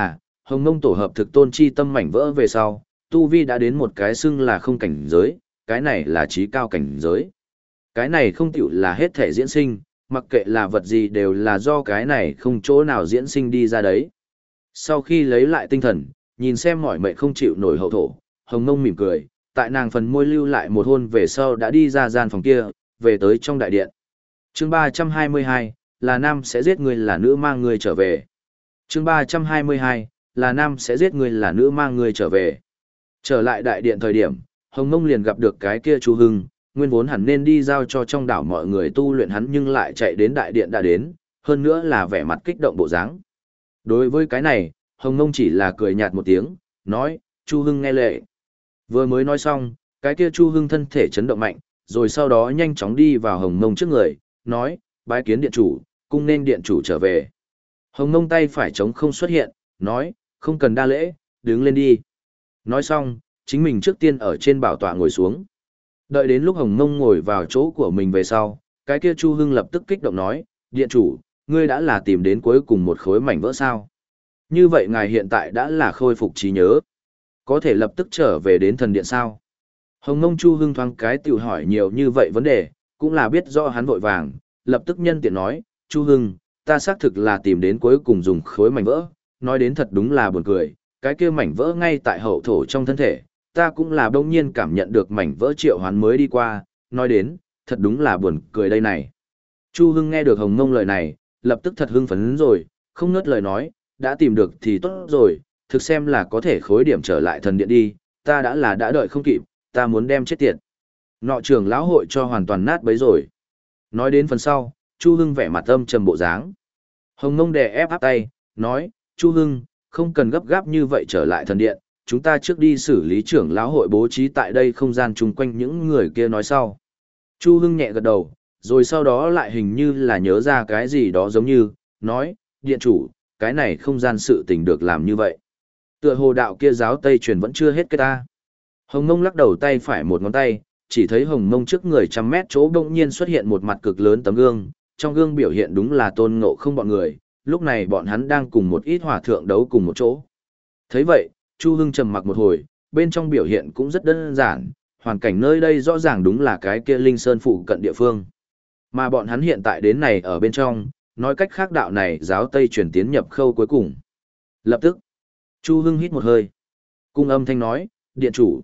Hồng Mông tổ hợp thực tôn chi tâm mảnh vỡ về sau, tu vi đã đến một cái xưng là không cảnh giới, cái này là trí cao cảnh giới. Cái này không tiểu là hết thể diễn sinh, mặc kệ là vật gì đều là do cái này không chỗ nào diễn sinh đi ra đấy. Sau khi lấy lại tinh thần, nhìn xem mỏi mệt không chịu nổi hậu thổ, Hồng Mông mỉm cười, tại nàng phần môi lưu lại một hôn về sau đã đi ra gian phòng kia, về tới trong đại điện. Chương ba trăm hai mươi hai, là nam sẽ giết người là nữ mang người trở về. Chương ba trăm hai mươi hai, là nam sẽ giết người là nữ mang người trở về. Trở lại đại điện thời điểm, Hồng Mông liền gặp được cái kia Chu Hưng, nguyên vốn hẳn nên đi giao cho trong đảo mọi người tu luyện hắn nhưng lại chạy đến đại điện đã đến, hơn nữa là vẻ mặt kích động bộ dáng. Đối với cái này, Hồng Mông chỉ là cười nhạt một tiếng, nói, Chu Hưng nghe lệ. Vừa mới nói xong, cái kia Chu Hưng thân thể chấn động mạnh, rồi sau đó nhanh chóng đi vào Hồng Mông trước người, nói, bái kiến điện chủ, cung nên điện chủ trở về. Hồng Mông tay phải trống không xuất hiện, nói, không cần đa lễ, đứng lên đi. Nói xong, chính mình trước tiên ở trên bảo tọa ngồi xuống. Đợi đến lúc Hồng Mông ngồi vào chỗ của mình về sau, cái kia Chu Hưng lập tức kích động nói, điện chủ, ngươi đã là tìm đến cuối cùng một khối mảnh vỡ sao. Như vậy ngài hiện tại đã là khôi phục trí nhớ. Có thể lập tức trở về đến thần điện sao? Hồng Mông Chu Hưng thoáng cái tiểu hỏi nhiều như vậy vấn đề, cũng là biết rõ hắn vội vàng, lập tức nhân tiện nói, Chu Hưng, ta xác thực là tìm đến cuối cùng dùng khối mảnh vỡ, nói đến thật đúng là buồn cười, cái kia mảnh vỡ ngay tại hậu thổ trong thân thể, ta cũng là đông nhiên cảm nhận được mảnh vỡ triệu hoán mới đi qua, nói đến, thật đúng là buồn cười đây này. Chu Hưng nghe được Hồng Mông lời này, lập tức thật hưng phấn rồi, không ngớt lời nói, đã tìm được thì tốt rồi, thực xem là có thể khối điểm trở lại thần điện đi, ta đã là đã đợi không kịp, ta muốn đem chết tiệt. Nọ trưởng lão hội cho hoàn toàn nát bấy rồi. Nói đến phần sau, Chu Hưng vẻ mặt âm trầm bộ dáng. Hồng Mông đè ép áp tay, nói, Chu Hưng, không cần gấp gáp như vậy trở lại thần điện, chúng ta trước đi xử lý trưởng lão hội bố trí tại đây không gian chung quanh những người kia nói sau. Chu Hưng nhẹ gật đầu, rồi sau đó lại hình như là nhớ ra cái gì đó giống như, nói, điện chủ, cái này không gian sự tình được làm như vậy. Tựa hồ đạo kia giáo Tây truyền vẫn chưa hết cái ta. Hồng Mông lắc đầu tay phải một ngón tay, chỉ thấy Hồng Mông trước người trăm mét chỗ đông nhiên xuất hiện một mặt cực lớn tấm gương, trong gương biểu hiện đúng là Tôn Ngộ Không bọn người, lúc này bọn hắn đang cùng một ít hòa thượng đấu cùng một chỗ. Thấy vậy, Chu Hưng trầm mặc một hồi, bên trong biểu hiện cũng rất đơn giản, hoàn cảnh nơi đây rõ ràng đúng là cái kia Linh Sơn phụ cận địa phương. Mà bọn hắn hiện tại đến này ở bên trong, nói cách khác đạo này giáo Tây truyền tiến nhập khâu cuối cùng. Lập tức, Chu Hưng hít một hơi. Cung âm thanh nói, điện chủ.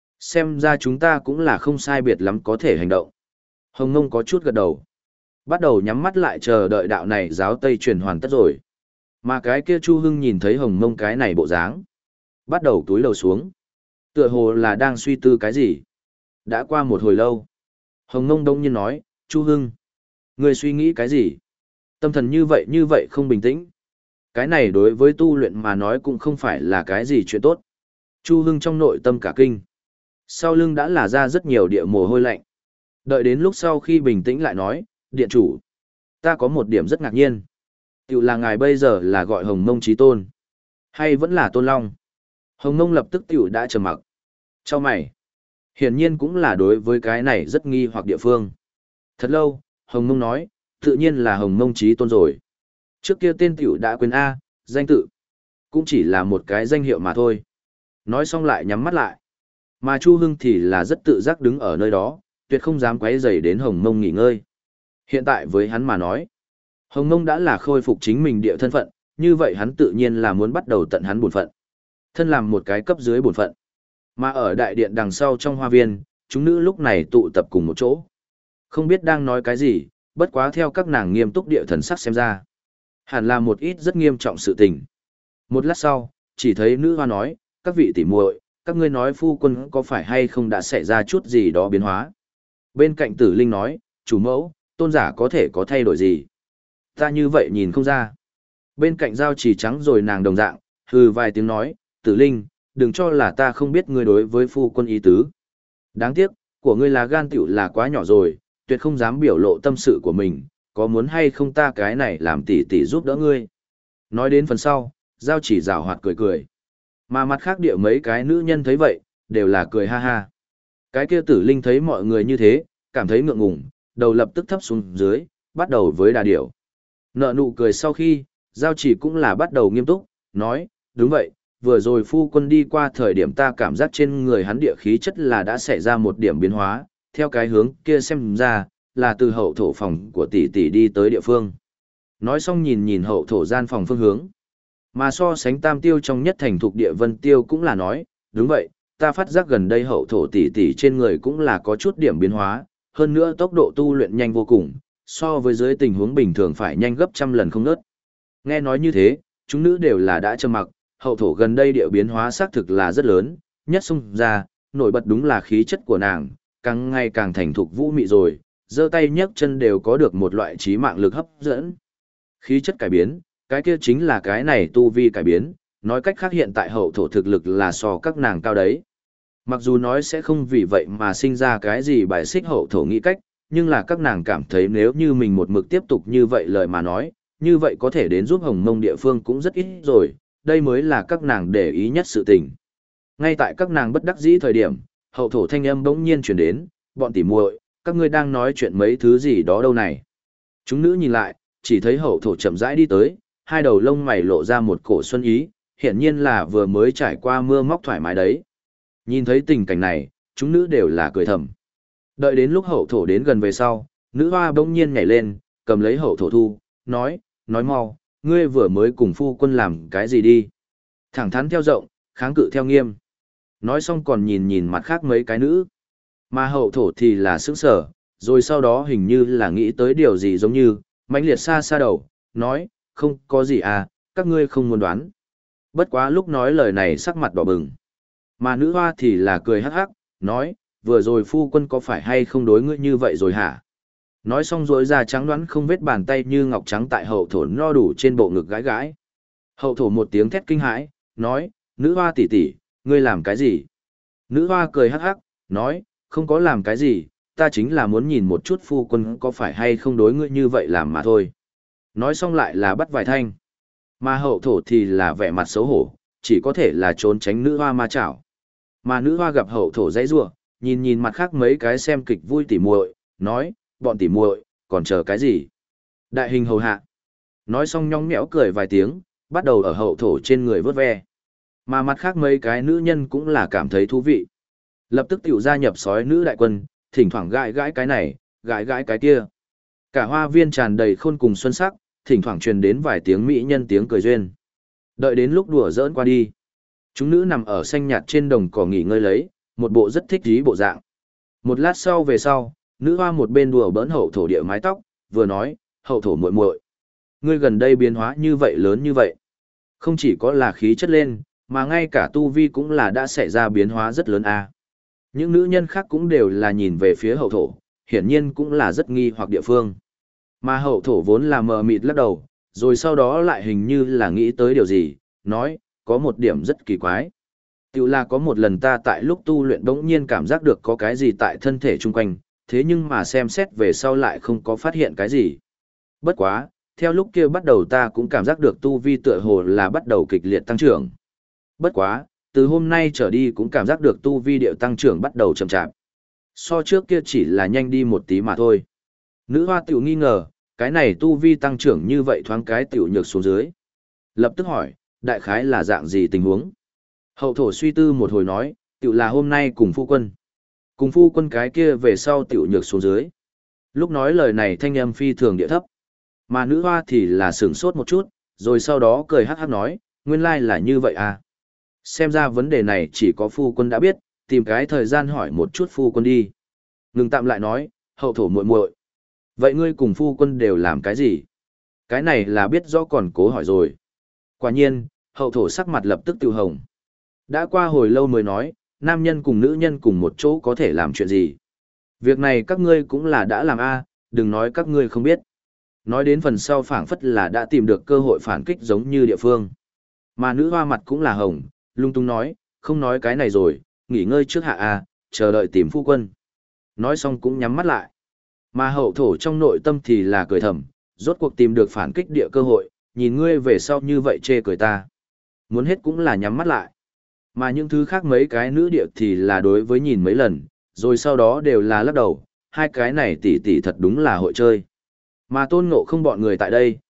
Xem ra chúng ta cũng là không sai biệt lắm có thể hành động. Hồng Mông có chút gật đầu. Bắt đầu nhắm mắt lại chờ đợi đạo này giáo Tây truyền hoàn tất rồi. Mà cái kia Chu Hưng nhìn thấy Hồng Mông cái này bộ dáng. Bắt đầu túi lầu xuống. Tựa hồ là đang suy tư cái gì. Đã qua một hồi lâu. Hồng Mông đông nhiên nói, Chu Hưng. Người suy nghĩ cái gì? Tâm thần như vậy như vậy không bình tĩnh. Cái này đối với tu luyện mà nói cũng không phải là cái gì chuyện tốt. Chu Hưng trong nội tâm cả kinh. Sau lưng đã là ra rất nhiều địa mồ hôi lạnh. Đợi đến lúc sau khi bình tĩnh lại nói, điện chủ. Ta có một điểm rất ngạc nhiên. Tiểu là ngài bây giờ là gọi Hồng Mông Chí Tôn. Hay vẫn là Tôn Long? Hồng Mông lập tức tiểu đã trầm mặc. Cho mày. Hiển nhiên cũng là đối với cái này rất nghi hoặc địa phương. Thật lâu, Hồng Mông nói, tự nhiên là Hồng Mông Chí Tôn rồi. Trước kia tên tiểu đã quên A, danh tự. Cũng chỉ là một cái danh hiệu mà thôi. Nói xong lại nhắm mắt lại. Mà Chu Hưng thì là rất tự giác đứng ở nơi đó, tuyệt không dám quấy rầy đến Hồng Mông nghỉ ngơi. Hiện tại với hắn mà nói, Hồng Mông đã là khôi phục chính mình địa thân phận, như vậy hắn tự nhiên là muốn bắt đầu tận hắn bổn phận. Thân làm một cái cấp dưới bổn phận. Mà ở đại điện đằng sau trong hoa viên, chúng nữ lúc này tụ tập cùng một chỗ. Không biết đang nói cái gì, bất quá theo các nàng nghiêm túc địa thần sắc xem ra. Hẳn là một ít rất nghiêm trọng sự tình. Một lát sau, chỉ thấy nữ hoa nói, các vị tỷ muội, các ngươi nói phu quân có phải hay không đã xảy ra chút gì đó biến hóa. Bên cạnh tử linh nói, chủ mẫu, tôn giả có thể có thay đổi gì. Ta như vậy nhìn không ra. Bên cạnh giao chỉ trắng rồi nàng đồng dạng, hừ vài tiếng nói, tử linh, đừng cho là ta không biết ngươi đối với phu quân ý tứ. Đáng tiếc, của ngươi là gan tiểu là quá nhỏ rồi, tuyệt không dám biểu lộ tâm sự của mình, có muốn hay không ta cái này làm tỷ tỷ giúp đỡ ngươi. Nói đến phần sau, giao chỉ rào hoạt cười cười. Mà mặt khác địa mấy cái nữ nhân thấy vậy, đều là cười ha ha. Cái kia tử linh thấy mọi người như thế, cảm thấy ngượng ngùng, đầu lập tức thấp xuống dưới, bắt đầu với đà điểu. Nợ nụ cười sau khi, giao chỉ cũng là bắt đầu nghiêm túc, nói, đúng vậy, vừa rồi phu quân đi qua thời điểm ta cảm giác trên người hắn địa khí chất là đã xảy ra một điểm biến hóa, theo cái hướng kia xem ra, là từ hậu thổ phòng của tỷ tỷ đi tới địa phương. Nói xong nhìn nhìn hậu thổ gian phòng phương hướng. Mà so sánh tam tiêu trong nhất thành thuộc địa vân tiêu cũng là nói, đúng vậy, ta phát giác gần đây hậu thổ tỷ tỷ trên người cũng là có chút điểm biến hóa, hơn nữa tốc độ tu luyện nhanh vô cùng, so với dưới tình huống bình thường phải nhanh gấp trăm lần không ngớt. Nghe nói như thế, chúng nữ đều là đã trầm mặc, hậu thổ gần đây địa biến hóa xác thực là rất lớn, nhất xung ra, nổi bật đúng là khí chất của nàng, càng ngày càng thành thục vũ mị rồi, giơ tay nhấc chân đều có được một loại trí mạng lực hấp dẫn. Khí chất cải biến, cái kia chính là cái này tu vi cải biến, nói cách khác hiện tại hậu thổ thực lực là so các nàng cao đấy. Mặc dù nói sẽ không vì vậy mà sinh ra cái gì bài xích hậu thổ nghĩ cách, nhưng là các nàng cảm thấy nếu như mình một mực tiếp tục như vậy lời mà nói, như vậy có thể đến giúp Hồng Mông địa phương cũng rất ít rồi, đây mới là các nàng để ý nhất sự tình. Ngay tại các nàng bất đắc dĩ thời điểm, hậu thổ thanh âm bỗng nhiên chuyển đến, bọn tỉ muội, các ngươi đang nói chuyện mấy thứ gì đó đâu này. Chúng nữ nhìn lại, chỉ thấy hậu thổ chậm rãi đi tới, hai đầu lông mày lộ ra một cổ xuân ý, hiển nhiên là vừa mới trải qua mưa móc thoải mái đấy. Nhìn thấy tình cảnh này, chúng nữ đều là cười thầm. Đợi đến lúc hậu thổ đến gần về sau, nữ hoa bỗng nhiên nhảy lên, cầm lấy hậu thổ thu, nói, nói mau, ngươi vừa mới cùng phu quân làm cái gì đi. Thẳng thắn theo rộng, kháng cự theo nghiêm. Nói xong còn nhìn nhìn mặt khác mấy cái nữ. Mà hậu thổ thì là sững sở, rồi sau đó hình như là nghĩ tới điều gì giống như, mãnh liệt xa xa đầu, nói, không có gì à, các ngươi không muốn đoán. Bất quá lúc nói lời này sắc mặt đỏ bừng. Mà nữ hoa thì là cười hắc hắc, nói, vừa rồi phu quân có phải hay không đối ngươi như vậy rồi hả? Nói xong rỗi ra trắng đoán không vết bàn tay như ngọc trắng tại hậu thổ no đủ trên bộ ngực gãi gãi. Hậu thổ một tiếng thét kinh hãi, nói, nữ hoa tỷ tỷ, ngươi làm cái gì? Nữ hoa cười hắc hắc, nói, không có làm cái gì, ta chính là muốn nhìn một chút phu quân có phải hay không đối ngươi như vậy làm mà thôi. Nói xong lại là bắt vài thanh. Mà hậu thổ thì là vẻ mặt xấu hổ, chỉ có thể là trốn tránh nữ hoa ma chảo. Mà nữ hoa gặp hậu thổ dãy rủa, nhìn nhìn mặt khác mấy cái xem kịch vui tỉ muội, nói, bọn tỉ muội, còn chờ cái gì? Đại hình hầu hạ. Nói xong nhõng nhẽo cười vài tiếng, bắt đầu ở hậu thổ trên người vớt ve. Mà mặt khác mấy cái nữ nhân cũng là cảm thấy thú vị. Lập tức tiểu gia nhập sói nữ đại quân, thỉnh thoảng gãi gãi cái này, gãi gãi cái kia. Cả hoa viên tràn đầy khôn cùng xuân sắc, thỉnh thoảng truyền đến vài tiếng mỹ nhân tiếng cười duyên. Đợi đến lúc đùa giỡn qua đi, chúng nữ nằm ở xanh nhạt trên đồng cỏ nghỉ ngơi lấy, một bộ rất thích ý bộ dạng. Một lát sau về sau, nữ hoa một bên đùa bỡn hậu thổ địa mái tóc, vừa nói, hậu thổ muội muội, ngươi gần đây biến hóa như vậy lớn như vậy. Không chỉ có là khí chất lên, mà ngay cả tu vi cũng là đã xảy ra biến hóa rất lớn a. Những nữ nhân khác cũng đều là nhìn về phía hậu thổ, hiển nhiên cũng là rất nghi hoặc địa phương. Mà hậu thổ vốn là mờ mịt lắc đầu, rồi sau đó lại hình như là nghĩ tới điều gì, nói, có một điểm rất kỳ quái. Tiểu là có một lần ta tại lúc tu luyện bỗng nhiên cảm giác được có cái gì tại thân thể chung quanh, thế nhưng mà xem xét về sau lại không có phát hiện cái gì. Bất quá, theo lúc kia bắt đầu ta cũng cảm giác được tu vi tựa hồ là bắt đầu kịch liệt tăng trưởng. Bất quá, từ hôm nay trở đi cũng cảm giác được tu vi điệu tăng trưởng bắt đầu chậm chạp. So trước kia chỉ là nhanh đi một tí mà thôi. Nữ hoa tiểu nghi ngờ, cái này tu vi tăng trưởng như vậy thoáng cái tiểu nhược xuống dưới. Lập tức hỏi, đại khái là dạng gì tình huống? Hậu thổ suy tư một hồi nói, tiểu là hôm nay cùng phu quân. Cùng phu quân cái kia về sau tiểu nhược xuống dưới. Lúc nói lời này thanh âm phi thường địa thấp. Mà nữ hoa thì là sửng sốt một chút, rồi sau đó cười hát hát nói, nguyên lai là như vậy à. Xem ra vấn đề này chỉ có phu quân đã biết, tìm cái thời gian hỏi một chút phu quân đi. Ngừng tạm lại nói, hậu thổ muội muội, vậy ngươi cùng phu quân đều làm cái gì? Cái này là biết rõ còn cố hỏi rồi. Quả nhiên, hậu thổ sắc mặt lập tức tiêu hồng. Đã qua hồi lâu mới nói, nam nhân cùng nữ nhân cùng một chỗ có thể làm chuyện gì? Việc này các ngươi cũng là đã làm a, đừng nói các ngươi không biết. Nói đến phần sau phảng phất là đã tìm được cơ hội phản kích giống như địa phương. Mà nữ hoa mặt cũng là hồng, lung tung nói, không nói cái này rồi, nghỉ ngơi trước hạ a, chờ đợi tìm phu quân. Nói xong cũng nhắm mắt lại. Mà hậu thổ trong nội tâm thì là cười thầm, rốt cuộc tìm được phản kích địa cơ hội, nhìn ngươi về sau như vậy chê cười ta. Muốn hết cũng là nhắm mắt lại. Mà những thứ khác mấy cái nữ địa thì là đối với nhìn mấy lần, rồi sau đó đều là lắc đầu, hai cái này tỷ tỷ thật đúng là hội chơi. Mà tôn ngộ không bọn người tại đây,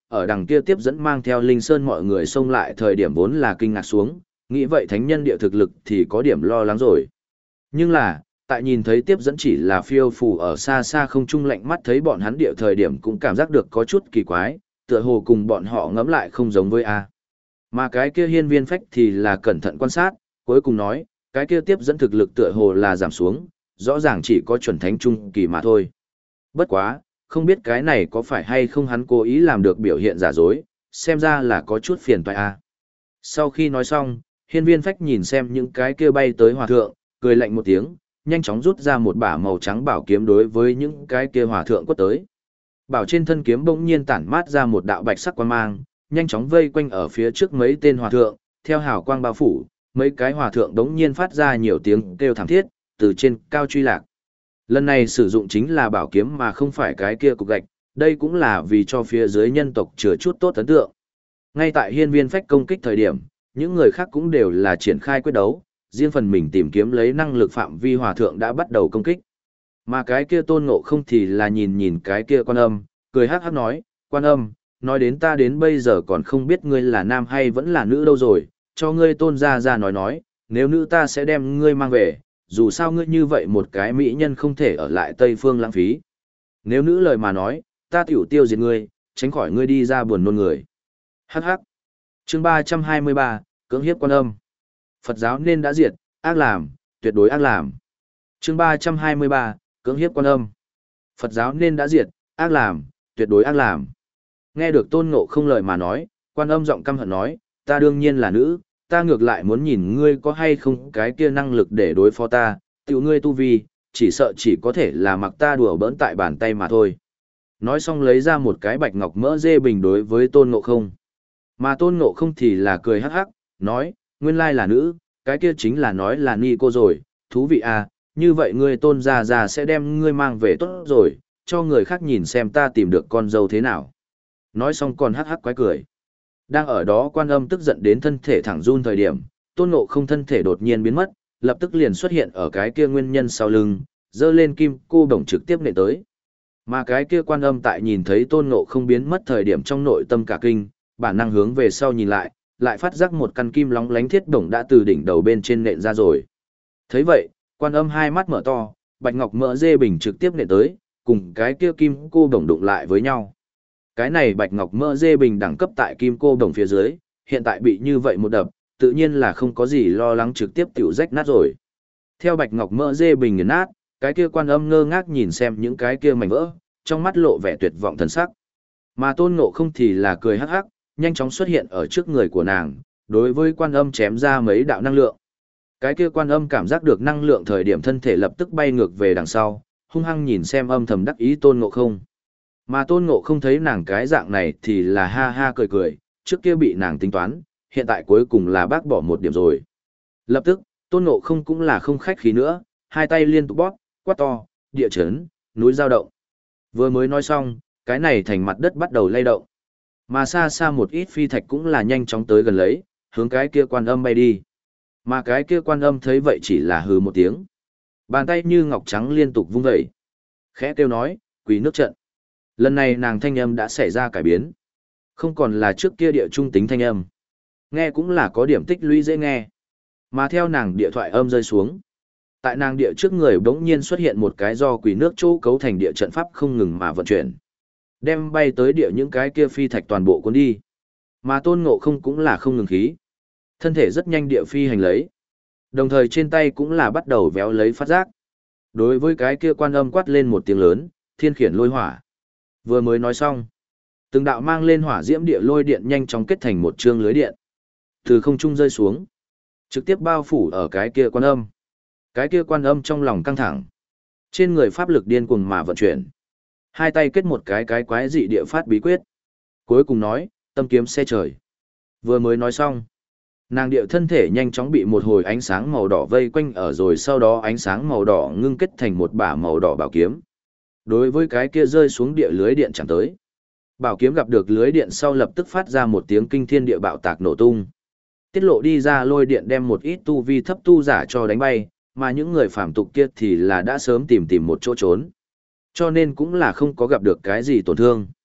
ở đằng kia tiếp dẫn mang theo Linh Sơn mọi người xông lại thời điểm vốn là kinh ngạc xuống, nghĩ vậy thánh nhân địa thực lực thì có điểm lo lắng rồi. Nhưng là, tại nhìn thấy tiếp dẫn chỉ là phiêu phù ở xa xa không trung lạnh mắt thấy bọn hắn địa thời điểm cũng cảm giác được có chút kỳ quái, tựa hồ cùng bọn họ ngẫm lại không giống với A. Mà cái kia hiên viên phách thì là cẩn thận quan sát, cuối cùng nói, cái kia tiếp dẫn thực lực tựa hồ là giảm xuống, rõ ràng chỉ có chuẩn thánh trung kỳ mà thôi. Bất quá, không biết cái này có phải hay không hắn cố ý làm được biểu hiện giả dối, xem ra là có chút phiền toái A. Sau khi nói xong, hiên viên phách nhìn xem những cái kia bay tới hòa thượng, cười lạnh một tiếng, nhanh chóng rút ra một bả màu trắng bảo kiếm đối với những cái kia hòa thượng quất tới. Bảo trên thân kiếm bỗng nhiên tản mát ra một đạo bạch sắc quang mang, nhanh chóng vây quanh ở phía trước mấy tên hòa thượng, theo hào quang bao phủ, mấy cái hòa thượng đống nhiên phát ra nhiều tiếng kêu thảm thiết, từ trên cao truy lạc. Lần này sử dụng chính là bảo kiếm mà không phải cái kia cục gạch, đây cũng là vì cho phía dưới nhân tộc chừa chút tốt ấn tượng. Ngay tại hiên viên phách công kích thời điểm, những người khác cũng đều là triển khai quyết đấu, riêng phần mình tìm kiếm lấy năng lực phạm vi hòa thượng đã bắt đầu công kích. Mà cái kia tôn ngộ không thì là nhìn nhìn cái kia quan âm, cười hắc hắc nói, quan âm, nói đến ta đến bây giờ còn không biết ngươi là nam hay vẫn là nữ đâu rồi, cho ngươi tôn ra ra nói nói, nếu nữ ta sẽ đem ngươi mang về, dù sao ngươi như vậy một cái mỹ nhân không thể ở lại Tây Phương lãng phí. Nếu nữ lời mà nói, ta tiểu tiêu diệt ngươi, tránh khỏi ngươi đi ra buồn nôn người. Hắc hắc. Chương ba trăm hai mươi ba, cưỡng hiếp quan âm. Phật giáo nên đã diệt, ác làm, tuyệt đối ác làm. Chương ba trăm hai mươi ba, cưỡng hiếp quan âm. Phật giáo nên đã diệt, ác làm, tuyệt đối ác làm. Nghe được tôn ngộ không lời mà nói, quan âm giọng căm hận nói, ta đương nhiên là nữ, ta ngược lại muốn nhìn ngươi có hay không cái kia năng lực để đối phó ta, tiểu ngươi tu vi, chỉ sợ chỉ có thể là mặc ta đùa bỡn tại bàn tay mà thôi. Nói xong lấy ra một cái bạch ngọc mỡ dê bình đối với tôn ngộ không. Mà tôn ngộ không thì là cười hắc hắc, nói, nguyên lai là nữ, cái kia chính là nói là ni cô rồi, thú vị à, như vậy ngươi tôn già già sẽ đem ngươi mang về tốt rồi, cho người khác nhìn xem ta tìm được con dâu thế nào. Nói xong còn hắc hắc quái cười. Đang ở đó quan âm tức giận đến thân thể thẳng run thời điểm, tôn ngộ không thân thể đột nhiên biến mất, lập tức liền xuất hiện ở cái kia nguyên nhân sau lưng, dơ lên kim cô đồng trực tiếp nệ tới. Mà cái kia quan âm tại nhìn thấy tôn ngộ không biến mất thời điểm trong nội tâm cả kinh, bản năng hướng về sau nhìn lại, lại phát giác một căn kim lóng lánh thiết bổng đã từ đỉnh đầu bên trên nện ra rồi. Thấy vậy, quan âm hai mắt mở to, bạch ngọc mỡ dê bình trực tiếp nện tới, cùng cái kia kim cô đồng đụng lại với nhau. Cái này bạch ngọc mỡ dê bình đẳng cấp tại kim cô đồng phía dưới, hiện tại bị như vậy một đập, tự nhiên là không có gì lo lắng trực tiếp tiểu rách nát rồi. Theo bạch ngọc mỡ dê bình nghiền nát, cái kia quan âm ngơ ngác nhìn xem những cái kia mảnh vỡ, trong mắt lộ vẻ tuyệt vọng thần sắc. Mà tôn ngộ không thì là cười hắc hắc, nhanh chóng xuất hiện ở trước người của nàng, đối với quan âm chém ra mấy đạo năng lượng. Cái kia quan âm cảm giác được năng lượng thời điểm thân thể lập tức bay ngược về đằng sau, hung hăng nhìn xem âm thầm đắc ý tôn ngộ không. Mà tôn ngộ không thấy nàng cái dạng này thì là ha ha cười cười, trước kia bị nàng tính toán, hiện tại cuối cùng là bác bỏ một điểm rồi. Lập tức, tôn ngộ không cũng là không khách khí nữa, hai tay liên tục bóp, quát to, địa chấn, núi dao động. Vừa mới nói xong, cái này thành mặt đất bắt đầu lay động. Mà xa xa một ít phi thạch cũng là nhanh chóng tới gần lấy, hướng cái kia quan âm bay đi. Mà cái kia quan âm thấy vậy chỉ là hừ một tiếng. Bàn tay như ngọc trắng liên tục vung vẩy. Khẽ kêu nói, quỳ nước trận. Lần này nàng thanh âm đã xảy ra cải biến. Không còn là trước kia địa trung tính thanh âm. Nghe cũng là có điểm tích lũy dễ nghe. Mà theo nàng địa thoại âm rơi xuống. Tại nàng địa trước người bỗng nhiên xuất hiện một cái do quỷ nước chỗ cấu thành địa trận pháp không ngừng mà vận chuyển. Đem bay tới địa những cái kia phi thạch toàn bộ cuốn đi. Mà tôn ngộ không cũng là không ngừng khí. Thân thể rất nhanh địa phi hành lấy. Đồng thời trên tay cũng là bắt đầu véo lấy phát giác. Đối với cái kia quan âm quát lên một tiếng lớn, thiên khiển lôi hỏa. Vừa mới nói xong. Từng đạo mang lên hỏa diễm địa lôi điện nhanh chóng kết thành một chương lưới điện. Từ không trung rơi xuống. Trực tiếp bao phủ ở cái kia quan âm. Cái kia quan âm trong lòng căng thẳng. Trên người pháp lực điên cuồng mà vận chuyển. Hai tay kết một cái cái quái dị địa phát bí quyết. Cuối cùng nói, tâm kiếm xe trời. Vừa mới nói xong. Nàng địa thân thể nhanh chóng bị một hồi ánh sáng màu đỏ vây quanh ở rồi sau đó ánh sáng màu đỏ ngưng kết thành một bả màu đỏ bảo kiếm. Đối với cái kia rơi xuống địa lưới điện chẳng tới. Bảo kiếm gặp được lưới điện sau lập tức phát ra một tiếng kinh thiên địa bạo tạc nổ tung. Tiết lộ đi ra lôi điện đem một ít tu vi thấp tu giả cho đánh bay, mà những người phàm tục kia thì là đã sớm tìm tìm một chỗ trốn. Cho nên cũng là không có gặp được cái gì tổn thương.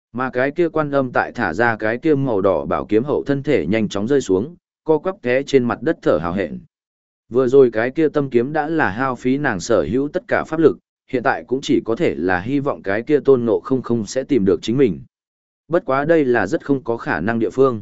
Mà cái kia quan âm tại thả ra cái kia màu đỏ bảo kiếm hậu thân thể nhanh chóng rơi xuống, co quắp té trên mặt đất thở hào hẹn. Vừa rồi cái kia tâm kiếm đã là hao phí nàng sở hữu tất cả pháp lực, hiện tại cũng chỉ có thể là hy vọng cái kia tôn ngộ không không sẽ tìm được chính mình. Bất quá đây là rất không có khả năng địa phương.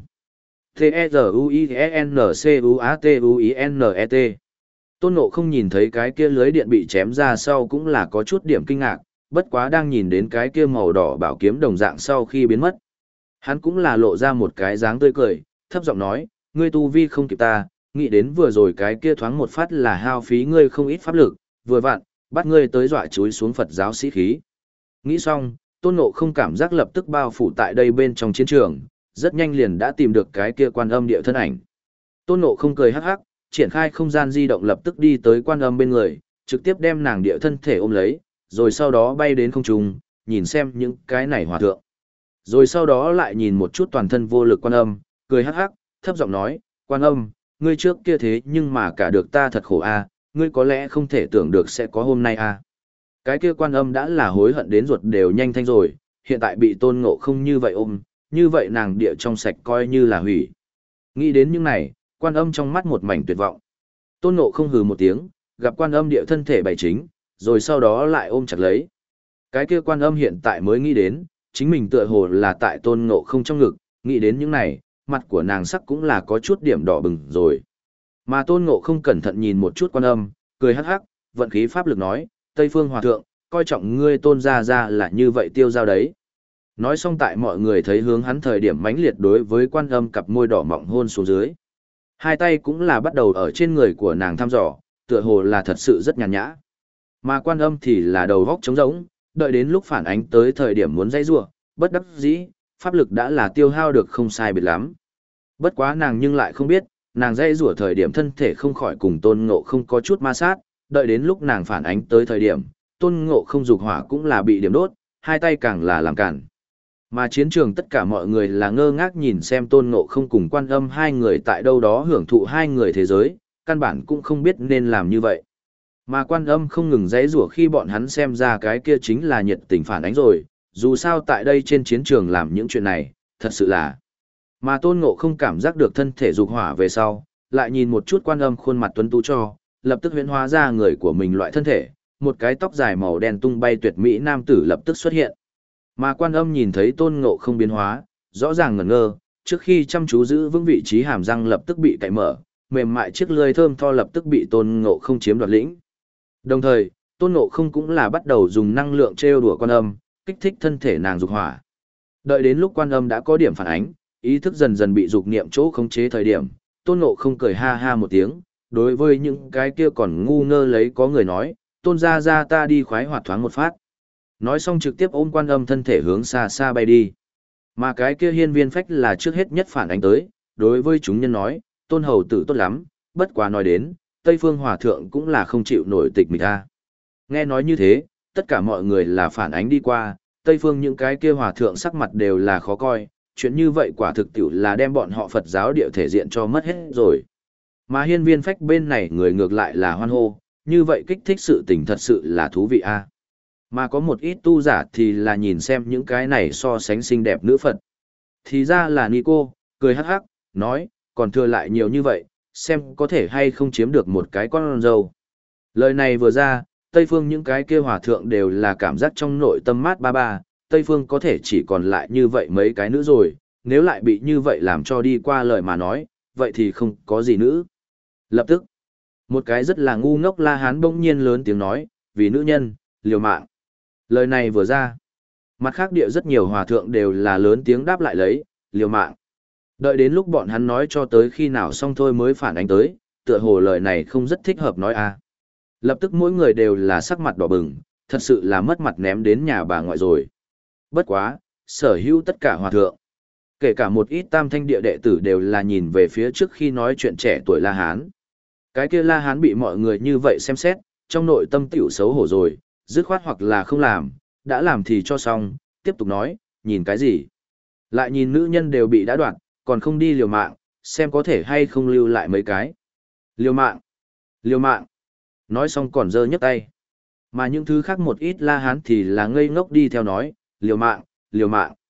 T-E-Z-U-I-N-C-U-A-T-U-I-N-E-T Tôn ngộ không nhìn thấy cái kia lưới điện bị chém ra sau cũng là có chút điểm kinh ngạc, bất quá đang nhìn đến cái kia màu đỏ bảo kiếm đồng dạng sau khi biến mất. Hắn cũng là lộ ra một cái dáng tươi cười, thấp giọng nói, ngươi tu vi không kịp ta, nghĩ đến vừa rồi cái kia thoáng một phát là hao phí ngươi không ít pháp lực, vừa vặn, bắt ngươi tới dọa chúi xuống Phật giáo sĩ khí. Nghĩ xong, Tôn Ngộ không cảm giác lập tức bao phủ tại đây bên trong chiến trường, rất nhanh liền đã tìm được cái kia quan âm địa thân ảnh. Tôn Ngộ không cười hắc hắc, triển khai không gian di động lập tức đi tới quan âm bên người, trực tiếp đem nàng địa thân thể ôm lấy, rồi sau đó bay đến không trung, nhìn xem những cái này hòa thượng. Rồi sau đó lại nhìn một chút toàn thân vô lực quan âm, cười hắc hắc, thấp giọng nói, quan âm, ngươi trước kia thế nhưng mà cả được ta thật khổ a, ngươi có lẽ không thể tưởng được sẽ có hôm nay a. Cái kia quan âm đã là hối hận đến ruột đều nhanh thanh rồi, hiện tại bị Tôn Ngộ không như vậy ôm, như vậy nàng địa trong sạch coi như là hủy. Nghĩ đến những này, quan âm trong mắt một mảnh tuyệt vọng. Tôn Ngộ không hừ một tiếng, gặp quan âm địa thân thể bày chính, rồi sau đó lại ôm chặt lấy. Cái kia quan âm hiện tại mới nghĩ đến, chính mình tựa hồ là tại Tôn Ngộ không trong ngực, nghĩ đến những này, mặt của nàng sắc cũng là có chút điểm đỏ bừng rồi. Mà Tôn Ngộ không cẩn thận nhìn một chút quan âm, cười hắc hắc, vận khí pháp lực nói, Tây Phương Hòa Thượng, coi trọng ngươi Tôn gia gia là như vậy tiêu giao đấy. Nói xong tại mọi người thấy hướng hắn thời điểm mãnh liệt đối với quan âm cặp môi đỏ mọng hôn xuống dưới. Hai tay cũng là bắt đầu ở trên người của nàng thăm dò, tựa hồ là thật sự rất nhàn nhã. Mà quan âm thì là đầu góc trống rỗng, đợi đến lúc phản ánh tới thời điểm muốn dãy rủa, bất đắc dĩ, pháp lực đã là tiêu hao được không sai biệt lắm. Bất quá nàng nhưng lại không biết, nàng dãy rủa thời điểm thân thể không khỏi cùng Tôn Ngộ không có chút ma sát, đợi đến lúc nàng phản ánh tới thời điểm, Tôn Ngộ không dục hỏa cũng là bị điểm đốt, hai tay càng là làm cản. Mà chiến trường tất cả mọi người là ngơ ngác nhìn xem Tôn Ngộ không cùng quan âm hai người tại đâu đó hưởng thụ hai người thế giới, căn bản cũng không biết nên làm như vậy. Mà quan âm không ngừng giãy giụa khi bọn hắn xem ra cái kia chính là nhiệt tình phản ánh rồi, dù sao tại đây trên chiến trường làm những chuyện này, thật sự là. Mà Tôn Ngộ không cảm giác được thân thể dục hỏa về sau, lại nhìn một chút quan âm khuôn mặt tuấn tú cho, lập tức huyễn hóa ra người của mình loại thân thể, một cái tóc dài màu đen tung bay tuyệt mỹ nam tử lập tức xuất hiện. Mà quan âm nhìn thấy Tôn Ngộ không biến hóa, rõ ràng ngẩn ngơ, trước khi chăm chú giữ vững vị trí hàm răng lập tức bị cạy mở, mềm mại chiếc lưỡi thơm tho lập tức bị Tôn Ngộ không chiếm đoạt lĩnh. Đồng thời, Tôn Ngộ không cũng là bắt đầu dùng năng lượng trêu đùa quan âm, kích thích thân thể nàng dục hỏa. Đợi đến lúc quan âm đã có điểm phản ánh, ý thức dần dần bị dục niệm chỗ khống chế thời điểm, Tôn Ngộ không cười ha ha một tiếng, đối với những cái kia còn ngu ngơ lấy có người nói, Tôn gia gia ta đi khoái hoạt thoáng một phát. Nói xong trực tiếp ôm quan âm thân thể hướng xa xa bay đi. Mà cái kia hiên viên phách là trước hết nhất phản ánh tới, đối với chúng nhân nói, Tôn hầu tử tốt lắm, bất quá nói đến, Tây Phương Hòa Thượng cũng là không chịu nổi tịch mịch ta. Nghe nói như thế, tất cả mọi người là phản ánh đi qua, Tây Phương những cái kia Hòa Thượng sắc mặt đều là khó coi, chuyện như vậy quả thực tiểu là đem bọn họ Phật giáo địa thể diện cho mất hết rồi. Mà hiên viên phách bên này người ngược lại là hoan hô, như vậy kích thích sự tình thật sự là thú vị a. Mà có một ít tu giả thì là nhìn xem những cái này so sánh xinh đẹp nữ Phật. Thì ra là Nico, cười hắc hắc, nói, còn thừa lại nhiều như vậy, xem có thể hay không chiếm được một cái con dâu. Lời này vừa ra, Tây Phương những cái kia hòa thượng đều là cảm giác trong nội tâm mát ba ba, Tây Phương có thể chỉ còn lại như vậy mấy cái nữa rồi, nếu lại bị như vậy làm cho đi qua lời mà nói, vậy thì không có gì nữa. Lập tức, một cái rất là ngu ngốc La Hán bỗng nhiên lớn tiếng nói, vì nữ nhân, liều mạng. Lời này vừa ra, mặt khác địa rất nhiều hòa thượng đều là lớn tiếng đáp lại lấy, liều mạng. Đợi đến lúc bọn hắn nói cho tới khi nào xong thôi mới phản ánh tới, tựa hồ lời này không rất thích hợp nói a. Lập tức mỗi người đều là sắc mặt đỏ bừng, thật sự là mất mặt ném đến nhà bà ngoại rồi. Bất quá, sở hữu tất cả hòa thượng, kể cả một ít tam thanh địa đệ tử đều là nhìn về phía trước khi nói chuyện trẻ tuổi La Hán. Cái kia La Hán bị mọi người như vậy xem xét, trong nội tâm tiểu xấu hổ rồi, dứt khoát hoặc là không làm, đã làm thì cho xong, tiếp tục nói, nhìn cái gì. Lại nhìn nữ nhân đều bị đã đoạn, còn không đi liều mạng, xem có thể hay không lưu lại mấy cái. Liều mạng, liều mạng, nói xong còn giơ nhấc tay. Mà những thứ khác một ít La Hán thì là ngây ngốc đi theo nói, liều mạng, liều mạng.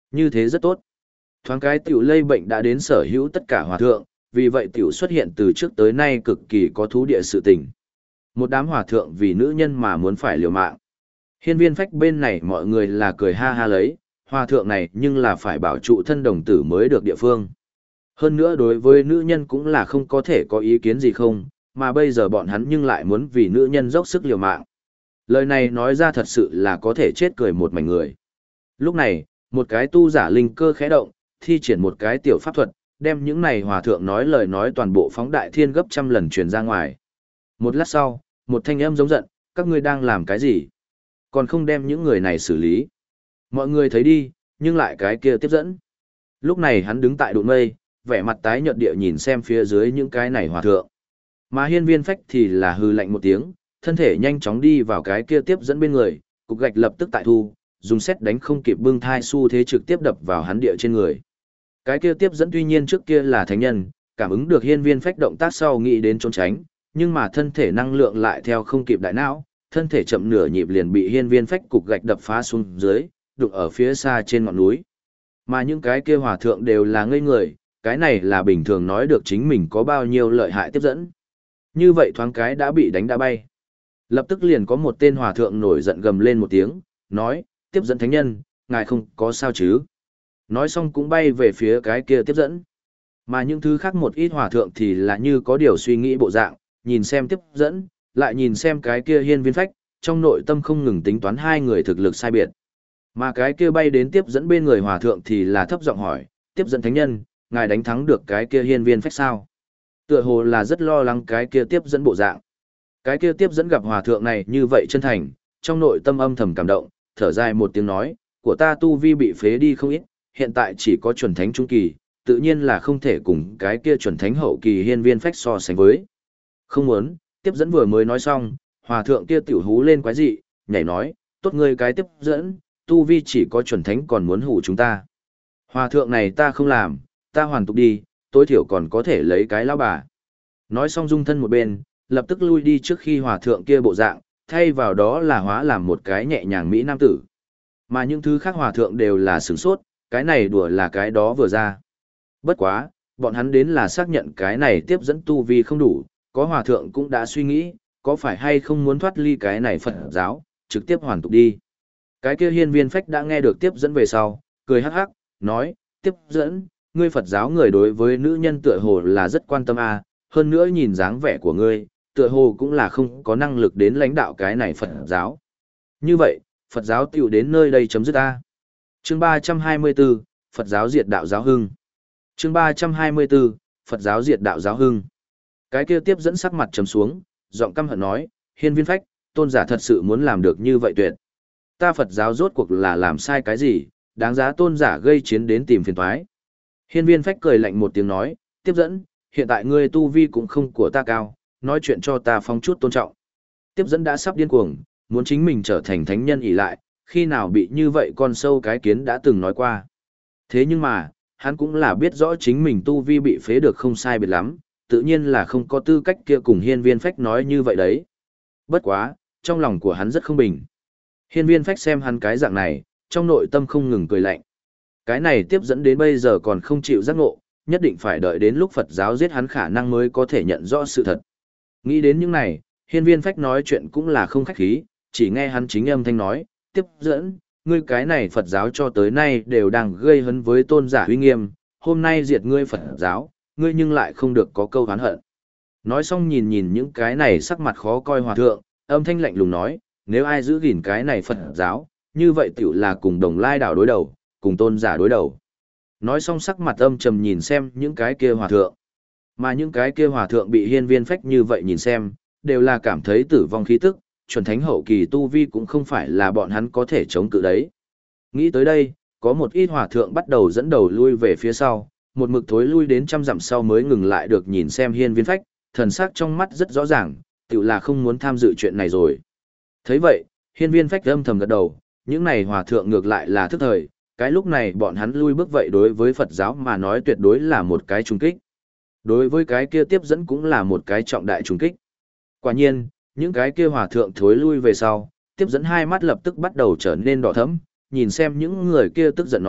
Như thế rất tốt. Thoáng cái tiểu lây bệnh đã đến sở hữu tất cả hòa thượng, vì vậy tiểu xuất hiện từ trước tới nay cực kỳ có thú địa sự tình. Một đám hòa thượng vì nữ nhân mà muốn phải liều mạng. Hiên viên phách bên này mọi người là cười ha ha lấy, hòa thượng này nhưng là phải bảo trụ thân đồng tử mới được địa phương. Hơn nữa đối với nữ nhân cũng là không có thể có ý kiến gì không, mà bây giờ bọn hắn nhưng lại muốn vì nữ nhân dốc sức liều mạng. Lời này nói ra thật sự là có thể chết cười một mảnh người. Lúc này, một cái tu giả linh cơ khẽ động, thi triển một cái tiểu pháp thuật, đem những này hòa thượng nói lời nói toàn bộ phóng đại thiên gấp trăm lần truyền ra ngoài. Một lát sau, một thanh âm giống giận, các ngươi đang làm cái gì? Còn không đem những người này xử lý. Mọi người thấy đi, nhưng lại cái kia tiếp dẫn. Lúc này hắn đứng tại đụn mây, vẻ mặt tái nhợt địa nhìn xem phía dưới những cái này hòa thượng. Mà hiên viên phách thì là hư lạnh một tiếng, thân thể nhanh chóng đi vào cái kia tiếp dẫn bên người, cục gạch lập tức tại thu, dùng xét đánh không kịp bưng thai xu thế trực tiếp đập vào hắn địa trên người. Cái kia tiếp dẫn tuy nhiên trước kia là thánh nhân, cảm ứng được hiên viên phách động tác sau nghĩ đến trốn tránh, nhưng mà thân thể năng lượng lại theo không kịp đại não, thân thể chậm nửa nhịp liền bị hiên viên phách cục gạch đập phá xuống dưới, đụng ở phía xa trên ngọn núi. Mà những cái kia hòa thượng đều là ngây người, cái này là bình thường nói được chính mình có bao nhiêu lợi hại tiếp dẫn. Như vậy thoáng cái đã bị đánh đã bay. Lập tức liền có một tên hòa thượng nổi giận gầm lên một tiếng, nói, tiếp dẫn thánh nhân, ngài không có sao chứ. Nói xong cũng bay về phía cái kia tiếp dẫn. Mà những thứ khác một ít hòa thượng thì là như có điều suy nghĩ bộ dạng, nhìn xem tiếp dẫn, lại nhìn xem cái kia hiên viên phách, trong nội tâm không ngừng tính toán hai người thực lực sai biệt. Mà cái kia bay đến tiếp dẫn bên người hòa thượng thì là thấp giọng hỏi, tiếp dẫn thánh nhân, ngài đánh thắng được cái kia hiên viên phách sao? Tựa hồ là rất lo lắng cái kia tiếp dẫn bộ dạng. Cái kia tiếp dẫn gặp hòa thượng này như vậy chân thành, trong nội tâm âm thầm cảm động, thở dài một tiếng nói, của ta tu vi bị phế đi không ít, hiện tại chỉ có chuẩn thánh trung kỳ, tự nhiên là không thể cùng cái kia chuẩn thánh hậu kỳ hiên viên phách so sánh với. Không muốn, tiếp dẫn vừa mới nói xong, hòa thượng kia tiểu hú lên quái dị, nhảy nói, tốt ngươi cái tiếp dẫn, tu vi chỉ có chuẩn thánh còn muốn hủ chúng ta. Hòa thượng này ta không làm, ta hoàn tục đi, tối thiểu còn có thể lấy cái lão bà. Nói xong dung thân một bên, lập tức lui đi trước khi hòa thượng kia bộ dạng, thay vào đó là hóa làm một cái nhẹ nhàng mỹ nam tử. Mà những thứ khác hòa thượng đều là sửng sốt, cái này đùa là cái đó vừa ra. Bất quá, bọn hắn đến là xác nhận cái này tiếp dẫn tu vi không đủ, có hòa thượng cũng đã suy nghĩ, có phải hay không muốn thoát ly cái này Phật giáo, trực tiếp hoàn tục đi. Cái kia hiên viên phách đã nghe được tiếp dẫn về sau, cười hắc hắc, nói, tiếp dẫn, ngươi Phật giáo người đối với nữ nhân tựa hồ là rất quan tâm à, hơn nữa nhìn dáng vẻ của ngươi, tựa hồ cũng là không có năng lực đến lãnh đạo cái này Phật giáo. Như vậy, Phật giáo tiểu đến nơi đây chấm dứt a. Chương ba trăm hai mươi bốn, Phật giáo diệt đạo giáo hưng. Chương ba trăm hai mươi bốn, Phật giáo diệt đạo giáo hưng. Cái kia tiếp dẫn sắc mặt trầm xuống, giọng căm hận nói, hiên viên phách, tôn giả thật sự muốn làm được như vậy tuyệt. Ta Phật giáo rốt cuộc là làm sai cái gì, đáng giá tôn giả gây chiến đến tìm phiền toái. Hiên viên phách cười lạnh một tiếng nói, tiếp dẫn, hiện tại ngươi tu vi cũng không của ta cao, nói chuyện cho ta phong chút tôn trọng. Tiếp dẫn đã sắp điên cuồng, muốn chính mình trở thành thánh nhân ỷ lại, khi nào bị như vậy con sâu cái kiến đã từng nói qua. Thế nhưng mà, hắn cũng là biết rõ chính mình tu vi bị phế được không sai biệt lắm, tự nhiên là không có tư cách kia cùng hiên viên phách nói như vậy đấy. Bất quá, trong lòng của hắn rất không bình. Hiên viên phách xem hắn cái dạng này, trong nội tâm không ngừng cười lạnh. Cái này tiếp dẫn đến bây giờ còn không chịu giác ngộ, nhất định phải đợi đến lúc Phật giáo giết hắn khả năng mới có thể nhận rõ sự thật. Nghĩ đến những này, hiên viên phách nói chuyện cũng là không khách khí, chỉ nghe hắn chính âm thanh nói, tiếp dẫn, ngươi cái này Phật giáo cho tới nay đều đang gây hấn với tôn giả uy nghiêm, hôm nay diệt ngươi Phật giáo, ngươi nhưng lại không được có câu oán hận. Nói xong nhìn nhìn những cái này sắc mặt khó coi hòa thượng, âm thanh lạnh lùng nói, nếu ai giữ gìn cái này Phật giáo, như vậy tiểu là cùng đồng lai đảo đối đầu, cùng tôn giả đối đầu. Nói xong sắc mặt âm trầm nhìn xem những cái kia hòa thượng. Mà những cái kia hòa thượng bị hiên viên phách như vậy nhìn xem, đều là cảm thấy tử vong khí tức, chuẩn thánh hậu kỳ tu vi cũng không phải là bọn hắn có thể chống cự đấy. Nghĩ tới đây, có một ít hòa thượng bắt đầu dẫn đầu lui về phía sau, một mực thối lui đến trăm dặm sau mới ngừng lại được nhìn xem hiên viên phách, thần sắc trong mắt rất rõ ràng, tự là không muốn tham dự chuyện này rồi. Thấy vậy, hiên viên phách âm thầm gật đầu, những này hòa thượng ngược lại là thức thời, cái lúc này bọn hắn lui bước vậy đối với Phật giáo mà nói tuyệt đối là một cái trùng kích. Đối với cái kia tiếp dẫn cũng là một cái trọng đại trùng kích. Quả nhiên, những cái kia hòa thượng thối lui về sau, tiếp dẫn hai mắt lập tức bắt đầu trở nên đỏ thẫm, nhìn xem những người kia tức giận nói,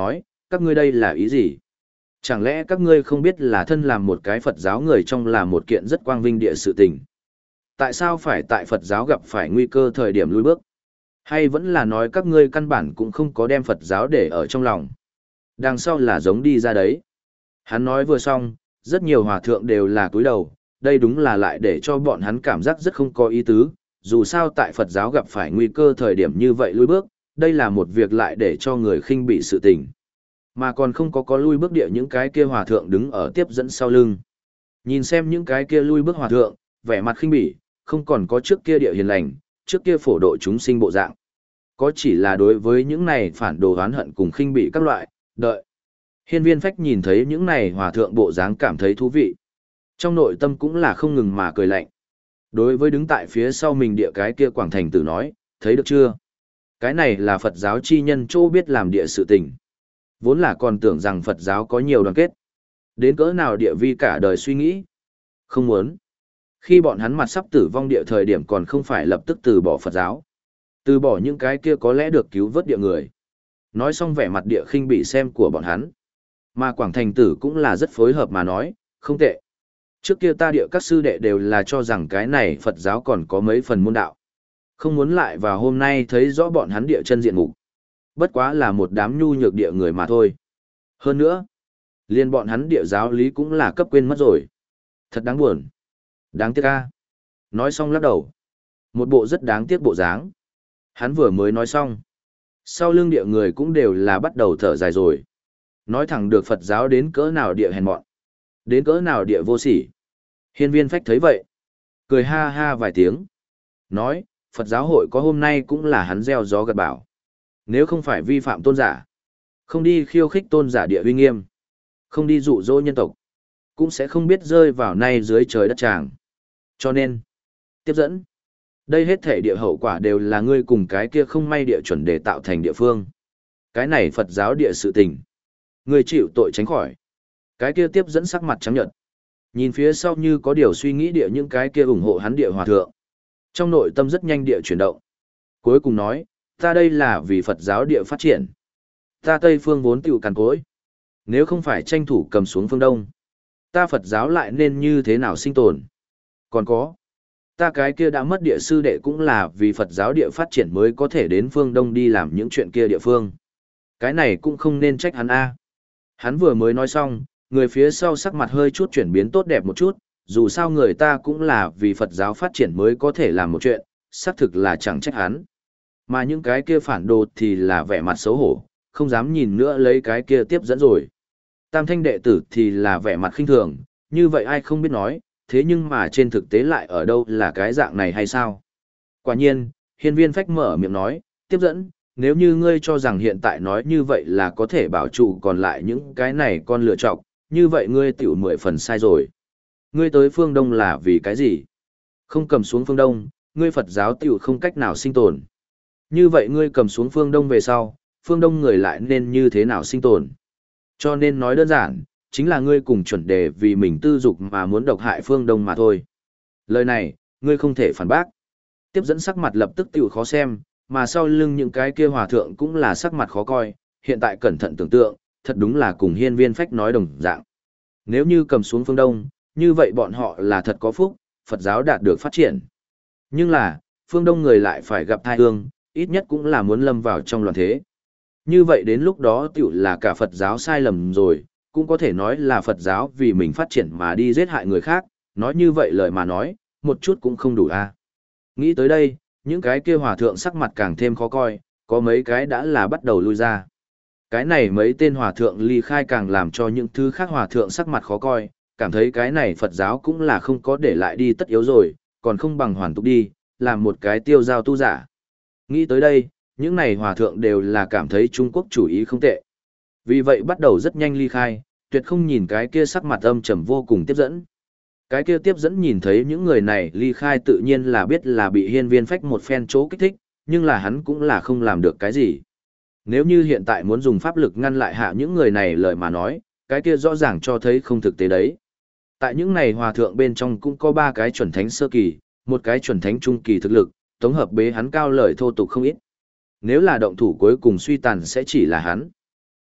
Các ngươi đây là ý gì? Chẳng lẽ các ngươi không biết là thân làm một cái Phật giáo người trong là một kiện rất quang vinh địa sự tình? Tại sao phải tại Phật giáo gặp phải nguy cơ thời điểm lùi bước? Hay vẫn là nói các ngươi căn bản cũng không có đem Phật giáo để ở trong lòng? Đằng sau là giống đi ra đấy. Hắn nói vừa xong, rất nhiều hòa thượng đều là cúi đầu, đây đúng là lại để cho bọn hắn cảm giác rất không có ý tứ, dù sao tại Phật giáo gặp phải nguy cơ thời điểm như vậy lùi bước, đây là một việc lại để cho người khinh bị sự tình. Mà còn không có có lui bước địa những cái kia hòa thượng đứng ở tiếp dẫn sau lưng. Nhìn xem những cái kia lui bước hòa thượng, vẻ mặt khinh bỉ, không còn có trước kia địa hiền lành, trước kia phổ độ chúng sinh bộ dạng. Có chỉ là đối với những này phản đồ oán hận cùng khinh bỉ các loại, đợi. Hiên Viên Phách nhìn thấy những này hòa thượng bộ dáng cảm thấy thú vị. Trong nội tâm cũng là không ngừng mà cười lạnh. Đối với đứng tại phía sau mình địa cái kia Quảng Thành Tử nói, thấy được chưa? Cái này là Phật giáo chi nhân chỗ biết làm địa sự tình. Vốn là còn tưởng rằng Phật giáo có nhiều đoàn kết. Đến cỡ nào địa vi cả đời suy nghĩ. Không muốn. Khi bọn hắn mặt sắp tử vong địa thời điểm còn không phải lập tức từ bỏ Phật giáo. Từ bỏ những cái kia có lẽ được cứu vớt địa người. Nói xong vẻ mặt địa khinh bị xem của bọn hắn. Mà Quảng Thành Tử cũng là rất phối hợp mà nói, không tệ. Trước kia ta địa các sư đệ đều là cho rằng cái này Phật giáo còn có mấy phần môn đạo. Không muốn lại vào hôm nay thấy rõ bọn hắn địa chân diện mục. Bất quá là một đám nhu nhược địa người mà thôi. Hơn nữa, liên bọn hắn địa giáo lý cũng là cấp quên mất rồi. Thật đáng buồn. Đáng tiếc a. Nói xong lắc đầu. Một bộ rất đáng tiếc bộ dáng. Hắn vừa mới nói xong. Sau lưng địa người cũng đều là bắt đầu thở dài rồi. Nói thẳng được Phật giáo đến cỡ nào địa hèn mọn. Đến cỡ nào địa vô sỉ. Hiên Viên Phách thấy vậy. Cười ha ha vài tiếng. Nói, Phật giáo hội có hôm nay cũng là hắn gieo gió gặt bão. Nếu không phải vi phạm tôn giả, không đi khiêu khích tôn giả địa uy nghiêm, không đi dụ dỗ nhân tộc, cũng sẽ không biết rơi vào nay dưới trời đất tràng. Cho nên, tiếp dẫn, đây hết thể địa hậu quả đều là ngươi cùng cái kia không may địa chuẩn để tạo thành địa phương. Cái này Phật giáo địa sự tình. Ngươi chịu tội tránh khỏi. Cái kia tiếp dẫn sắc mặt trắng nhợt. Nhìn phía sau như có điều suy nghĩ địa những cái kia ủng hộ hắn địa hòa thượng. Trong nội tâm rất nhanh địa chuyển động. Cuối cùng nói, ta đây là vì Phật giáo địa phát triển. Ta Tây phương vốn tiểu càn cối. Nếu không phải tranh thủ cầm xuống phương Đông, ta Phật giáo lại nên như thế nào sinh tồn? Còn có, ta cái kia đã mất địa sư đệ cũng là vì Phật giáo địa phát triển mới có thể đến phương Đông đi làm những chuyện kia địa phương. Cái này cũng không nên trách hắn a. Hắn vừa mới nói xong, người phía sau sắc mặt hơi chút chuyển biến tốt đẹp một chút, dù sao người ta cũng là vì Phật giáo phát triển mới có thể làm một chuyện, xác thực là chẳng trách hắn. Mà những cái kia phản đồ thì là vẻ mặt xấu hổ, không dám nhìn nữa lấy cái kia tiếp dẫn rồi. Tam thanh đệ tử thì là vẻ mặt khinh thường, như vậy ai không biết nói, thế nhưng mà trên thực tế lại ở đâu là cái dạng này hay sao? Quả nhiên, Hiên Viên Phách mở miệng nói, tiếp dẫn, nếu như ngươi cho rằng hiện tại nói như vậy là có thể bảo trụ còn lại những cái này con lựa chọc, như vậy ngươi tiểu mười phần sai rồi. Ngươi tới phương Đông là vì cái gì? Không cầm xuống phương Đông, ngươi Phật giáo tiểu không cách nào sinh tồn. Như vậy ngươi cầm xuống phương Đông về sau, phương Đông người lại nên như thế nào sinh tồn? Cho nên nói đơn giản, chính là ngươi cùng chuẩn đề vì mình tư dục mà muốn độc hại phương Đông mà thôi. Lời này, ngươi không thể phản bác. Tiếp dẫn sắc mặt lập tức tiểu khó xem, mà sau lưng những cái kia hòa thượng cũng là sắc mặt khó coi, hiện tại cẩn thận tưởng tượng, thật đúng là cùng Hiên Viên Phách nói đồng dạng. Nếu như cầm xuống phương Đông, như vậy bọn họ là thật có phúc, Phật giáo đạt được phát triển. Nhưng là, phương Đông người lại phải gặp tai ương, ít nhất cũng là muốn lâm vào trong loạn thế. Như vậy đến lúc đó tiểu là cả Phật giáo sai lầm rồi, cũng có thể nói là Phật giáo vì mình phát triển mà đi giết hại người khác, nói như vậy lời mà nói, một chút cũng không đủ a. Nghĩ tới đây, những cái kia hòa thượng sắc mặt càng thêm khó coi, có mấy cái đã là bắt đầu lui ra. Cái này mấy tên hòa thượng ly khai càng làm cho những thứ khác hòa thượng sắc mặt khó coi, cảm thấy cái này Phật giáo cũng là không có để lại đi tất yếu rồi, còn không bằng hoàn tục đi, làm một cái tiêu giao tu giả. Nghĩ tới đây, những này hòa thượng đều là cảm thấy Trung Quốc chủ ý không tệ. Vì vậy bắt đầu rất nhanh ly khai, tuyệt không nhìn cái kia sắc mặt âm trầm vô cùng tiếp dẫn. Cái kia tiếp dẫn nhìn thấy những người này ly khai tự nhiên là biết là bị Hiên Viên Phách một phen chỗ kích thích, nhưng là hắn cũng là không làm được cái gì. Nếu như hiện tại muốn dùng pháp lực ngăn lại hạ những người này lời mà nói, cái kia rõ ràng cho thấy không thực tế đấy. Tại những này hòa thượng bên trong cũng có ba cái chuẩn thánh sơ kỳ, một cái chuẩn thánh trung kỳ thực lực, tổng hợp bế hắn cao lời thô tục không ít. Nếu là động thủ cuối cùng suy tàn sẽ chỉ là hắn.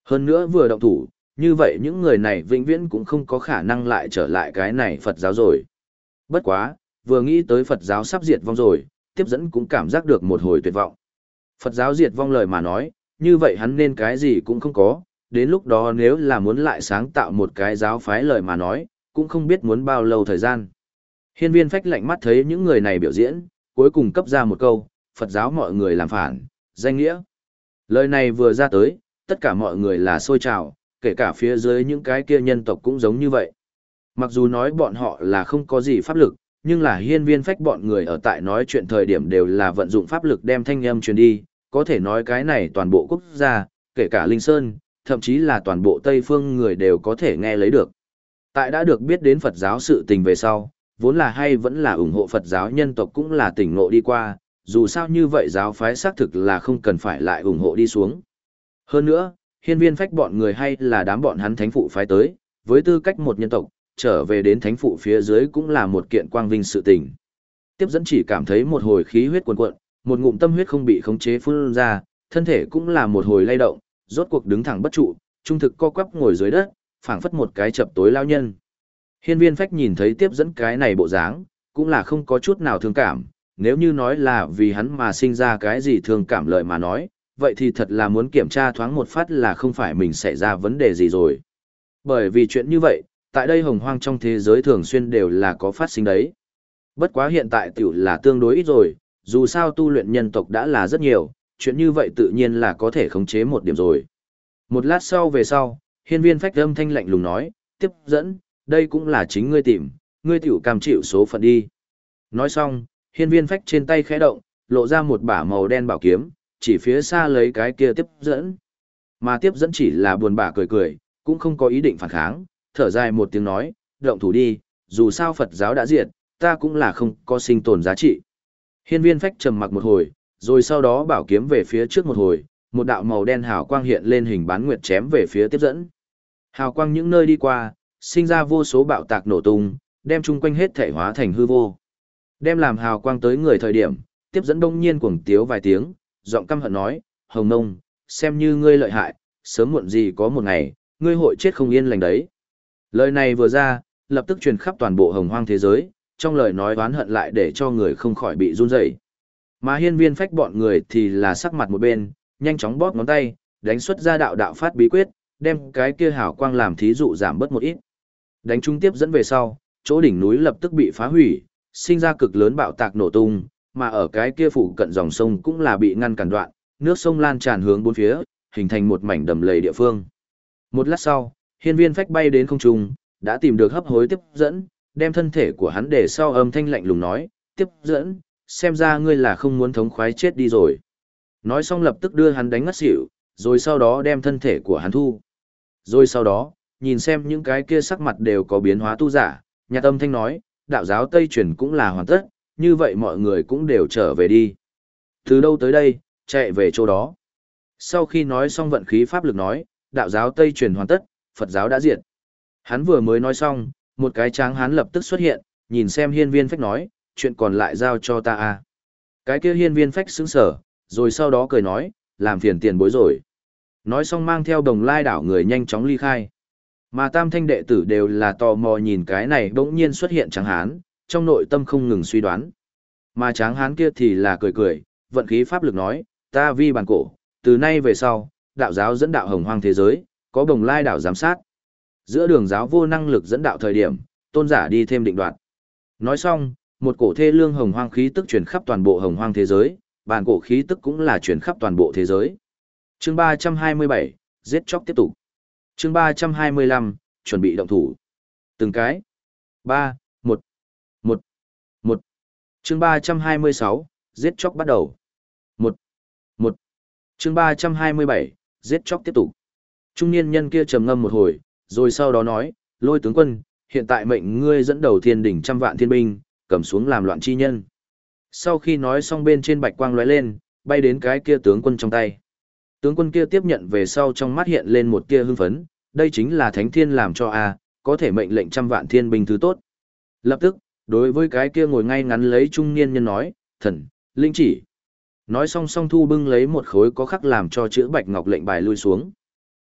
Hơn nữa vừa động thủ, như vậy những người này vĩnh viễn cũng không có khả năng lại trở lại cái này Phật giáo rồi. Bất quá, vừa nghĩ tới Phật giáo sắp diệt vong rồi, tiếp dẫn cũng cảm giác được một hồi tuyệt vọng. Phật giáo diệt vong lời mà nói, như vậy hắn nên cái gì cũng không có, đến lúc đó nếu là muốn lại sáng tạo một cái giáo phái lời mà nói, cũng không biết muốn bao lâu thời gian. Hiên Viên Phách lạnh mắt thấy những người này biểu diễn, cuối cùng cấp ra một câu, Phật giáo mọi người làm phản, danh nghĩa. Lời này vừa ra tới, tất cả mọi người là sôi trào, kể cả phía dưới những cái kia nhân tộc cũng giống như vậy. Mặc dù nói bọn họ là không có gì pháp lực, nhưng là Hiên Viên Phách bọn người ở tại nói chuyện thời điểm đều là vận dụng pháp lực đem thanh âm truyền đi, có thể nói cái này toàn bộ quốc gia, kể cả Linh Sơn, thậm chí là toàn bộ Tây Phương người đều có thể nghe lấy được. Tại đã được biết đến Phật giáo sự tình về sau, vốn là hay vẫn là ủng hộ Phật giáo nhân tộc cũng là tỉnh ngộ đi qua, dù sao như vậy giáo phái xác thực là không cần phải lại ủng hộ đi xuống. Hơn nữa, Hiên Viên Phách bọn người hay là đám bọn hắn thánh phụ phái tới, với tư cách một nhân tộc, trở về đến thánh phụ phía dưới cũng là một kiện quang vinh sự tình. Tiếp dẫn chỉ cảm thấy một hồi khí huyết cuồn cuộn, một ngụm tâm huyết không bị khống chế phun ra, thân thể cũng là một hồi lay động, rốt cuộc đứng thẳng bất trụ, trung thực co quắp ngồi dưới đất, phảng phất một cái chập tối lao nhân. Hiên Viên Phách nhìn thấy tiếp dẫn cái này bộ dáng, cũng là không có chút nào thương cảm, nếu như nói là vì hắn mà sinh ra cái gì thương cảm lợi mà nói, vậy thì thật là muốn kiểm tra thoáng một phát là không phải mình xảy ra vấn đề gì rồi. Bởi vì chuyện như vậy, tại đây hồng hoang trong thế giới thường xuyên đều là có phát sinh đấy. Bất quá hiện tại tiểu là tương đối ít rồi, dù sao tu luyện nhân tộc đã là rất nhiều, chuyện như vậy tự nhiên là có thể khống chế một điểm rồi. Một lát sau về sau, Hiên Viên Phách âm thanh lạnh lùng nói, tiếp dẫn, đây cũng là chính ngươi tìm, ngươi tiểu cam chịu số phận đi. Nói xong, Hiên Viên Phách trên tay khẽ động, lộ ra một bả màu đen bảo kiếm, chỉ phía xa lấy cái kia tiếp dẫn. Mà tiếp dẫn chỉ là buồn bã cười cười, cũng không có ý định phản kháng, thở dài một tiếng nói, động thủ đi, dù sao Phật giáo đã diệt, ta cũng là không có sinh tồn giá trị. Hiên Viên Phách trầm mặc một hồi, rồi sau đó bảo kiếm về phía trước một hồi, một đạo màu đen hào quang hiện lên hình bán nguyệt chém về phía tiếp dẫn. Hào quang những nơi đi qua, sinh ra vô số bạo tạc nổ tung, đem chung quanh hết thể hóa thành hư vô. Đem làm hào quang tới người thời điểm, tiếp dẫn đông nhiên cuồng tiếu vài tiếng, giọng căm hận nói, Hồng Nông, xem như ngươi lợi hại, sớm muộn gì có một ngày, ngươi hội chết không yên lành đấy. Lời này vừa ra, lập tức truyền khắp toàn bộ hồng hoang thế giới, trong lời nói oán hận lại để cho người không khỏi bị run rẩy. Mà Hiên Viên Phách bọn người thì là sắc mặt một bên, nhanh chóng bóp ngón tay, đánh xuất ra đạo đạo phát bí quyết, đem cái kia hào quang làm thí dụ giảm bớt một ít. Đánh trung tiếp dẫn về sau, chỗ đỉnh núi lập tức bị phá hủy, sinh ra cực lớn bạo tạc nổ tung, mà ở cái kia phụ cận dòng sông cũng là bị ngăn cản đoạn, nước sông lan tràn hướng bốn phía, hình thành một mảnh đầm lầy địa phương. Một lát sau, Hiên Viên Phách bay đến không trung, đã tìm được hấp hối tiếp dẫn, đem thân thể của hắn để sau âm thanh lạnh lùng nói, tiếp dẫn, xem ra ngươi là không muốn thống khoái chết đi rồi. Nói xong lập tức đưa hắn đánh ngất xỉu, rồi sau đó đem thân thể của hắn thu. Rồi sau đó, nhìn xem những cái kia sắc mặt đều có biến hóa tu giả, nhạt âm thanh nói, đạo giáo Tây truyền cũng là hoàn tất, như vậy mọi người cũng đều trở về đi. Từ đâu tới đây, chạy về chỗ đó. Sau khi nói xong vận khí pháp lực nói, đạo giáo Tây truyền hoàn tất, Phật giáo đã diệt. Hắn vừa mới nói xong, một cái tráng hán lập tức xuất hiện, nhìn xem Hiên Viên Phách nói, chuyện còn lại giao cho ta a. Cái kia Hiên Viên Phách sững sờ, rồi sau đó cười nói, làm phiền tiền bối rồi. Nói xong mang theo Đồng Lai đảo người nhanh chóng ly khai. Mà tam thanh đệ tử đều là tò mò nhìn cái này bỗng nhiên xuất hiện tráng hán, trong nội tâm không ngừng suy đoán. Mà tráng hán kia thì là cười cười, vận khí pháp lực nói, ta vi bản cổ, từ nay về sau, đạo giáo dẫn đạo hồng hoang thế giới, có Đồng Lai đảo giám sát. Giữa đường giáo vô năng lực dẫn đạo thời điểm, tôn giả đi thêm định đoạt. Nói xong, một cổ thê lương hồng hoang khí tức truyền khắp toàn bộ hồng hoang thế giới, bản cổ khí tức cũng là truyền khắp toàn bộ thế giới. Chương ba trăm hai mươi bảy, giết chóc tiếp tục. Chương ba trăm hai mươi lăm, chuẩn bị động thủ. Từng cái. ba, một, một, một. Chương ba trăm hai mươi sáu, giết chóc bắt đầu. một, một. Chương ba trăm hai mươi bảy, giết chóc tiếp tục. Trung niên nhân kia trầm ngâm một hồi, rồi sau đó nói, Lôi tướng quân, hiện tại mệnh ngươi dẫn đầu thiên đỉnh trăm vạn thiên binh, cầm xuống làm loạn chi nhân. Sau khi nói xong bên trên bạch quang lóe lên, bay đến cái kia tướng quân trong tay. Tướng quân kia tiếp nhận về sau trong mắt hiện lên một tia hưng phấn, đây chính là thánh thiên làm cho a, có thể mệnh lệnh trăm vạn thiên binh thứ tốt. Lập tức, đối với cái kia ngồi ngay ngắn lấy trung niên nhân nói, thần, linh chỉ. Nói xong song thu bưng lấy một khối có khắc làm cho chữ bạch ngọc lệnh bài lui xuống.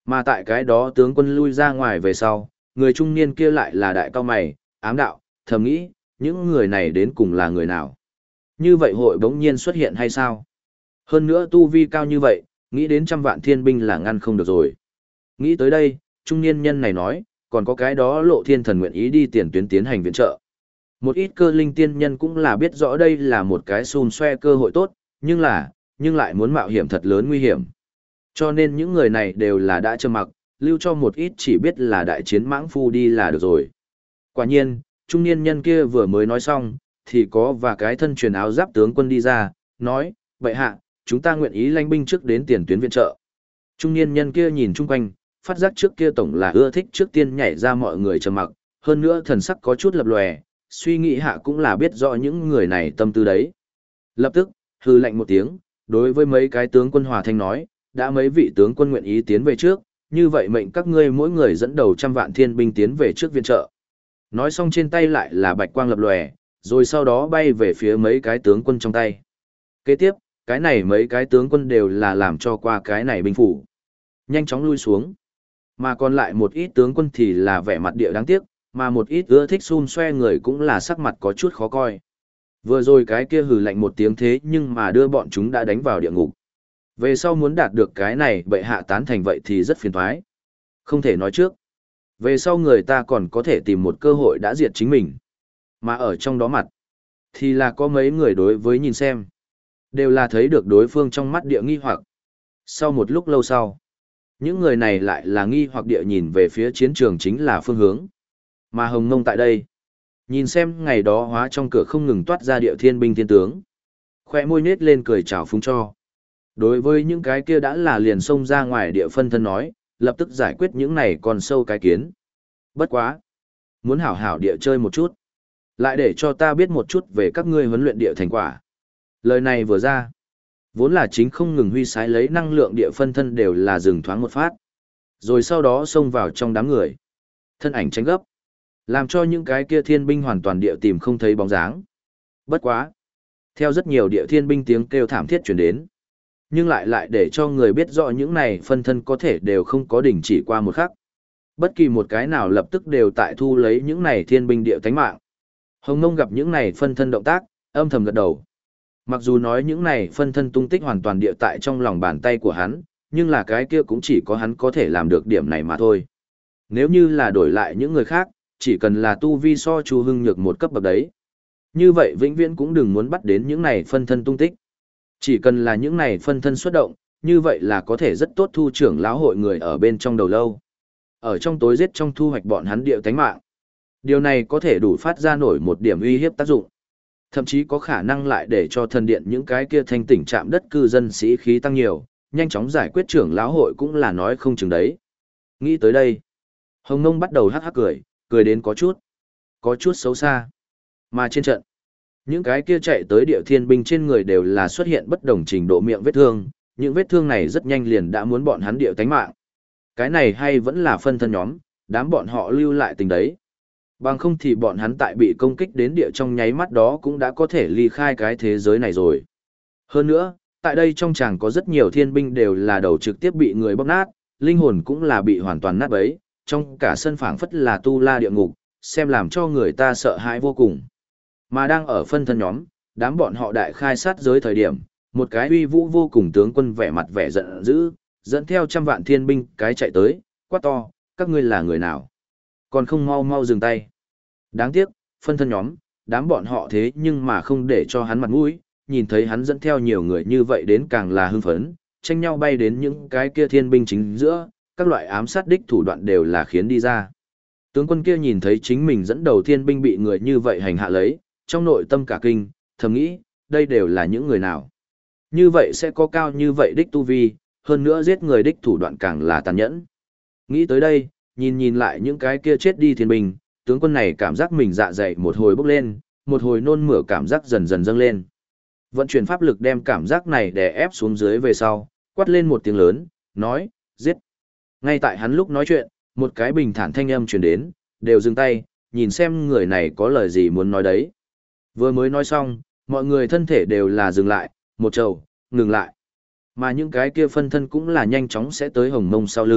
Mà tại cái đó tướng quân lui ra ngoài về sau, người trung niên kia lại là đại cao mày, ám đạo, thầm nghĩ, những người này đến cùng là người nào? Như vậy hội bỗng nhiên xuất hiện hay sao? Hơn nữa tu vi cao như vậy, nghĩ đến trăm vạn thiên binh là ngăn không được rồi. Nghĩ tới đây, trung niên nhân này nói, còn có cái đó lộ thiên thần nguyện ý đi tiền tuyến tiến hành viện trợ. Một ít cơ linh tiên nhân cũng là biết rõ đây là một cái xùm xoe cơ hội tốt, nhưng là, nhưng lại muốn mạo hiểm thật lớn nguy hiểm. Cho nên những người này đều là đã trầm mặc, lưu cho một ít chỉ biết là đại chiến mãng phu đi là được rồi. Quả nhiên, trung niên nhân kia vừa mới nói xong, thì có và cái thân truyền áo giáp tướng quân đi ra, nói, vậy hạ, chúng ta nguyện ý lãnh binh trước đến tiền tuyến viện trợ. Trung niên nhân kia nhìn chung quanh, phát giác trước kia tổng là ưa thích trước tiên nhảy ra mọi người trầm mặc, hơn nữa thần sắc có chút lập lòe, suy nghĩ hạ cũng là biết rõ những người này tâm tư đấy. Lập tức, hư lệnh một tiếng, đối với mấy cái tướng quân hòa thanh nói, đã mấy vị tướng quân nguyện ý tiến về trước, như vậy mệnh các ngươi mỗi người dẫn đầu trăm vạn thiên binh tiến về trước viện trợ. Nói xong trên tay lại là bạch quang lập lòe, rồi sau đó bay về phía mấy cái tướng quân trong tay. Kế tiếp, cái này mấy cái tướng quân đều là làm cho qua cái này binh phủ. Nhanh chóng lui xuống. Mà còn lại một ít tướng quân thì là vẻ mặt địa đáng tiếc, mà một ít ưa thích xun xoe người cũng là sắc mặt có chút khó coi. Vừa rồi cái kia hừ lạnh một tiếng thế nhưng mà đưa bọn chúng đã đánh vào địa ngục. Về sau muốn đạt được cái này bệ hạ tán thành vậy thì rất phiền toái. Không thể nói trước. Về sau người ta còn có thể tìm một cơ hội đã diệt chính mình. Mà ở trong đó mặt, thì là có mấy người đối với nhìn xem. Đều là thấy được đối phương trong mắt địa nghi hoặc. Sau một lúc lâu sau, những người này lại là nghi hoặc địa nhìn về phía chiến trường chính là phương hướng. Mà Hồng Mông tại đây, nhìn xem ngày đó hóa trong cửa không ngừng toát ra địa thiên binh thiên tướng. Khoe môi nết lên cười chào phúng cho. Đối với những cái kia đã là liền xông ra ngoài địa phân thân nói, lập tức giải quyết những này còn sâu cái kiến. Bất quá. Muốn hảo hảo địa chơi một chút. Lại để cho ta biết một chút về các ngươi huấn luyện địa thành quả. Lời này vừa ra. Vốn là chính không ngừng huy sái lấy năng lượng địa phân thân đều là dừng thoáng một phát. Rồi sau đó xông vào trong đám người. Thân ảnh tránh gấp. Làm cho những cái kia thiên binh hoàn toàn địa tìm không thấy bóng dáng. Bất quá. Theo rất nhiều địa thiên binh tiếng kêu thảm thiết chuyển đến. Nhưng lại lại để cho người biết rõ những này phân thân có thể đều không có đỉnh chỉ qua một khắc. Bất kỳ một cái nào lập tức đều tại thu lấy những này thiên binh địa tánh mạng. Hồng Nông gặp những này phân thân động tác, âm thầm gật đầu. Mặc dù nói những này phân thân tung tích hoàn toàn địa tại trong lòng bàn tay của hắn, nhưng là cái kia cũng chỉ có hắn có thể làm được điểm này mà thôi. Nếu như là đổi lại những người khác, chỉ cần là tu vi so Chu Hưng Nhược một cấp bậc đấy. Như vậy vĩnh viễn cũng đừng muốn bắt đến những này phân thân tung tích. Chỉ cần là những này phân thân xuất động, như vậy là có thể rất tốt thu trưởng lão hội người ở bên trong đầu lâu. Ở trong tối giết trong thu hoạch bọn hắn điệu tánh mạng. Điều này có thể đủ phát ra nổi một điểm uy hiếp tác dụng. Thậm chí có khả năng lại để cho thần điện những cái kia thanh tỉnh chạm đất cư dân sĩ khí tăng nhiều, nhanh chóng giải quyết trưởng lão hội cũng là nói không chừng đấy. Nghĩ tới đây, Hồng Nông bắt đầu hắc hắc cười, cười đến có chút, có chút xấu xa. Mà trên trận, những cái kia chạy tới địa thiên binh trên người đều là xuất hiện bất đồng trình độ miệng vết thương, những vết thương này rất nhanh liền đã muốn bọn hắn điệu tánh mạng. Cái này hay vẫn là phân thân nhóm, đám bọn họ lưu lại tình đấy. Bằng không thì bọn hắn tại bị công kích đến địa trong nháy mắt đó cũng đã có thể ly khai cái thế giới này rồi. Hơn nữa, tại đây trong chàng có rất nhiều thiên binh đều là đầu trực tiếp bị người bóp nát, linh hồn cũng là bị hoàn toàn nát bấy, trong cả sân phảng phất là tu la địa ngục, xem làm cho người ta sợ hãi vô cùng. Mà đang ở phân thân nhóm, đám bọn họ đại khai sát giới thời điểm, một cái uy vũ vô cùng tướng quân vẻ mặt vẻ giận dữ, dẫn theo trăm vạn thiên binh cái chạy tới, quát to, các ngươi là người nào? Còn không mau mau dừng tay. Đáng tiếc, phân thân nhóm, đám bọn họ thế nhưng mà không để cho hắn mặt mũi, nhìn thấy hắn dẫn theo nhiều người như vậy đến càng là hưng phấn, tranh nhau bay đến những cái kia thiên binh chính giữa, các loại ám sát đích thủ đoạn đều là khiến đi ra. Tướng quân kia nhìn thấy chính mình dẫn đầu thiên binh bị người như vậy hành hạ lấy, trong nội tâm cả kinh, thầm nghĩ, đây đều là những người nào. Như vậy sẽ có cao như vậy đích tu vi, hơn nữa giết người đích thủ đoạn càng là tàn nhẫn. Nghĩ tới đây, nhìn nhìn lại những cái kia chết đi thiên binh, tướng quân này cảm giác mình dạ dày một hồi bốc lên, một hồi nôn mửa cảm giác dần dần dâng lên. Vận chuyển pháp lực đem cảm giác này đè ép xuống dưới về sau, quát lên một tiếng lớn, nói, giết. Ngay tại hắn lúc nói chuyện, một cái bình thản thanh âm truyền đến, đều dừng tay, nhìn xem người này có lời gì muốn nói đấy. Vừa mới nói xong, mọi người thân thể đều là dừng lại, một trầu, ngừng lại. Mà những cái kia phân thân cũng là nhanh chóng sẽ tới Hồng Mông sau lưng,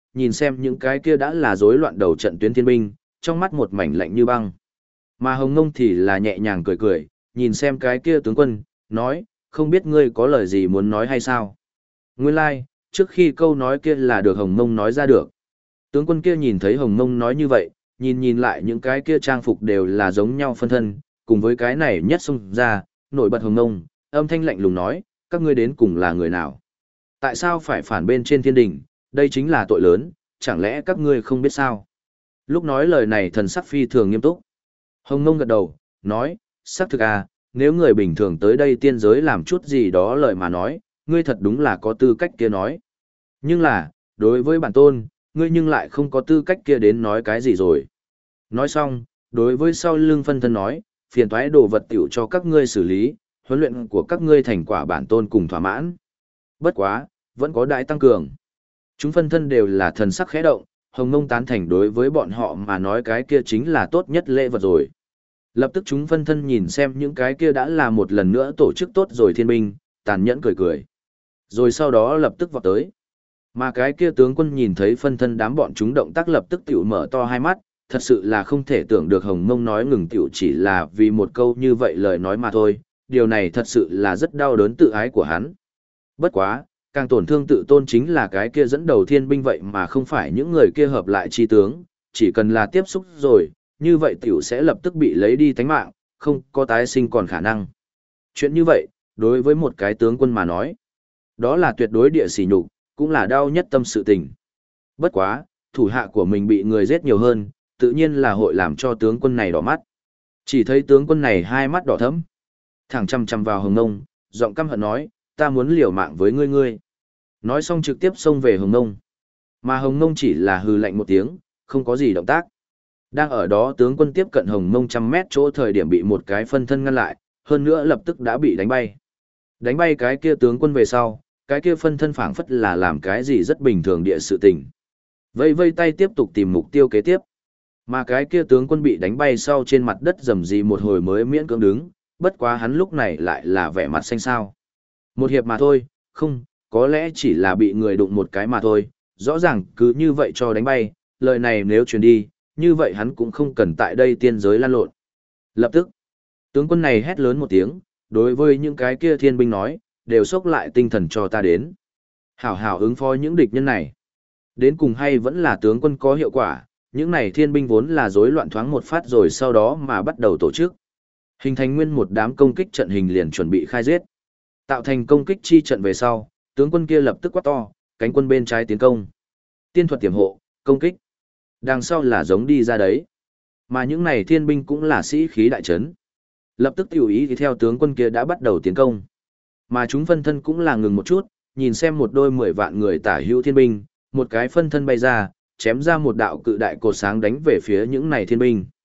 nhìn xem những cái kia đã là rối loạn đầu trận tuyến thiên binh, trong mắt một mảnh lạnh như băng. Mà Hồng Ngông thì là nhẹ nhàng cười cười, nhìn xem cái kia tướng quân, nói, không biết ngươi có lời gì muốn nói hay sao? Nguyên lai, like, trước khi câu nói kia là được Hồng Ngông nói ra được. Tướng quân kia nhìn thấy Hồng Ngông nói như vậy, nhìn nhìn lại những cái kia trang phục đều là giống nhau phân thân, cùng với cái này nhất xông ra, nổi bật Hồng Ngông, âm thanh lạnh lùng nói, các ngươi đến cùng là người nào? Tại sao phải phản bên trên thiên đình, đây chính là tội lớn, chẳng lẽ các ngươi không biết sao? Lúc nói lời này thần sắc phi thường nghiêm túc. Hồng Ngông gật đầu, nói, xác thực à, nếu người bình thường tới đây tiên giới làm chút gì đó lời mà nói, ngươi thật đúng là có tư cách kia nói. Nhưng là, đối với bản tôn, ngươi nhưng lại không có tư cách kia đến nói cái gì rồi. Nói xong, đối với sau lưng phân thân nói, phiền toái đồ vật tiểu cho các ngươi xử lý, huấn luyện của các ngươi thành quả bản tôn cùng thỏa mãn. Bất quá, vẫn có đại tăng cường. Chúng phân thân đều là thần sắc khẽ động, Hồng Ngông tán thành đối với bọn họ mà nói cái kia chính là tốt nhất lễ vật rồi. Lập tức chúng phân thân nhìn xem những cái kia đã là một lần nữa tổ chức tốt rồi thiên binh, tàn nhẫn cười cười. Rồi sau đó lập tức vọt tới. Mà cái kia tướng quân nhìn thấy phân thân đám bọn chúng động tác lập tức tiểu mở to hai mắt, thật sự là không thể tưởng được Hồng Mông nói ngừng tiểu chỉ là vì một câu như vậy lời nói mà thôi, điều này thật sự là rất đau đớn tự ái của hắn. Bất quá, càng tổn thương tự tôn chính là cái kia dẫn đầu thiên binh vậy mà không phải những người kia hợp lại chi tướng, chỉ cần là tiếp xúc rồi, như vậy tiểu sẽ lập tức bị lấy đi tánh mạng, không có tái sinh còn khả năng. Chuyện như vậy, đối với một cái tướng quân mà nói, đó là tuyệt đối địa sỉ nhục, cũng là đau nhất tâm sự tình. Bất quá, thủ hạ của mình bị người giết nhiều hơn, tự nhiên là hội làm cho tướng quân này đỏ mắt. Chỉ thấy tướng quân này hai mắt đỏ thẫm, thẳng chăm chăm vào Hồng Ngông, giọng căm hận nói, ta muốn liều mạng với ngươi ngươi. Nói xong trực tiếp xông về Hồng Ngông. Mà Hồng Ngông chỉ là hừ lạnh một tiếng, không có gì động tác. Đang ở đó tướng quân tiếp cận Hồng Ngông trăm mét chỗ thời điểm bị một cái phân thân ngăn lại, hơn nữa lập tức đã bị đánh bay. Đánh bay cái kia tướng quân về sau, cái kia phân thân phảng phất là làm cái gì rất bình thường địa sự tình. Vây vây tay tiếp tục tìm mục tiêu kế tiếp. Mà cái kia tướng quân bị đánh bay sau trên mặt đất rầm rì một hồi mới miễn cưỡng đứng, bất quá hắn lúc này lại là vẻ mặt xanh xao. Một hiệp mà thôi, không, có lẽ chỉ là bị người đụng một cái mà thôi, rõ ràng cứ như vậy cho đánh bay, lời này nếu truyền đi, như vậy hắn cũng không cần tại đây tiên giới lan lộn. Lập tức, tướng quân này hét lớn một tiếng, đối với những cái kia thiên binh nói, đều xốc lại tinh thần cho ta đến. Hảo hảo ứng phó những địch nhân này. Đến cùng hay vẫn là tướng quân có hiệu quả, những này thiên binh vốn là rối loạn thoáng một phát rồi sau đó mà bắt đầu tổ chức. Hình thành nguyên một đám công kích trận hình liền chuẩn bị khai giết. Tạo thành công kích chi trận về sau, tướng quân kia lập tức quát to, cánh quân bên trái tiến công. Tiên thuật tiềm hộ, công kích. Đằng sau là giống đi ra đấy. Mà những này thiên binh cũng là sĩ khí đại trấn. Lập tức tiểu ý thì theo tướng quân kia đã bắt đầu tiến công. Mà chúng phân thân cũng là ngừng một chút, nhìn xem một đôi mười vạn người tả hữu thiên binh, một cái phân thân bay ra, chém ra một đạo cự đại cột sáng đánh về phía những này thiên binh.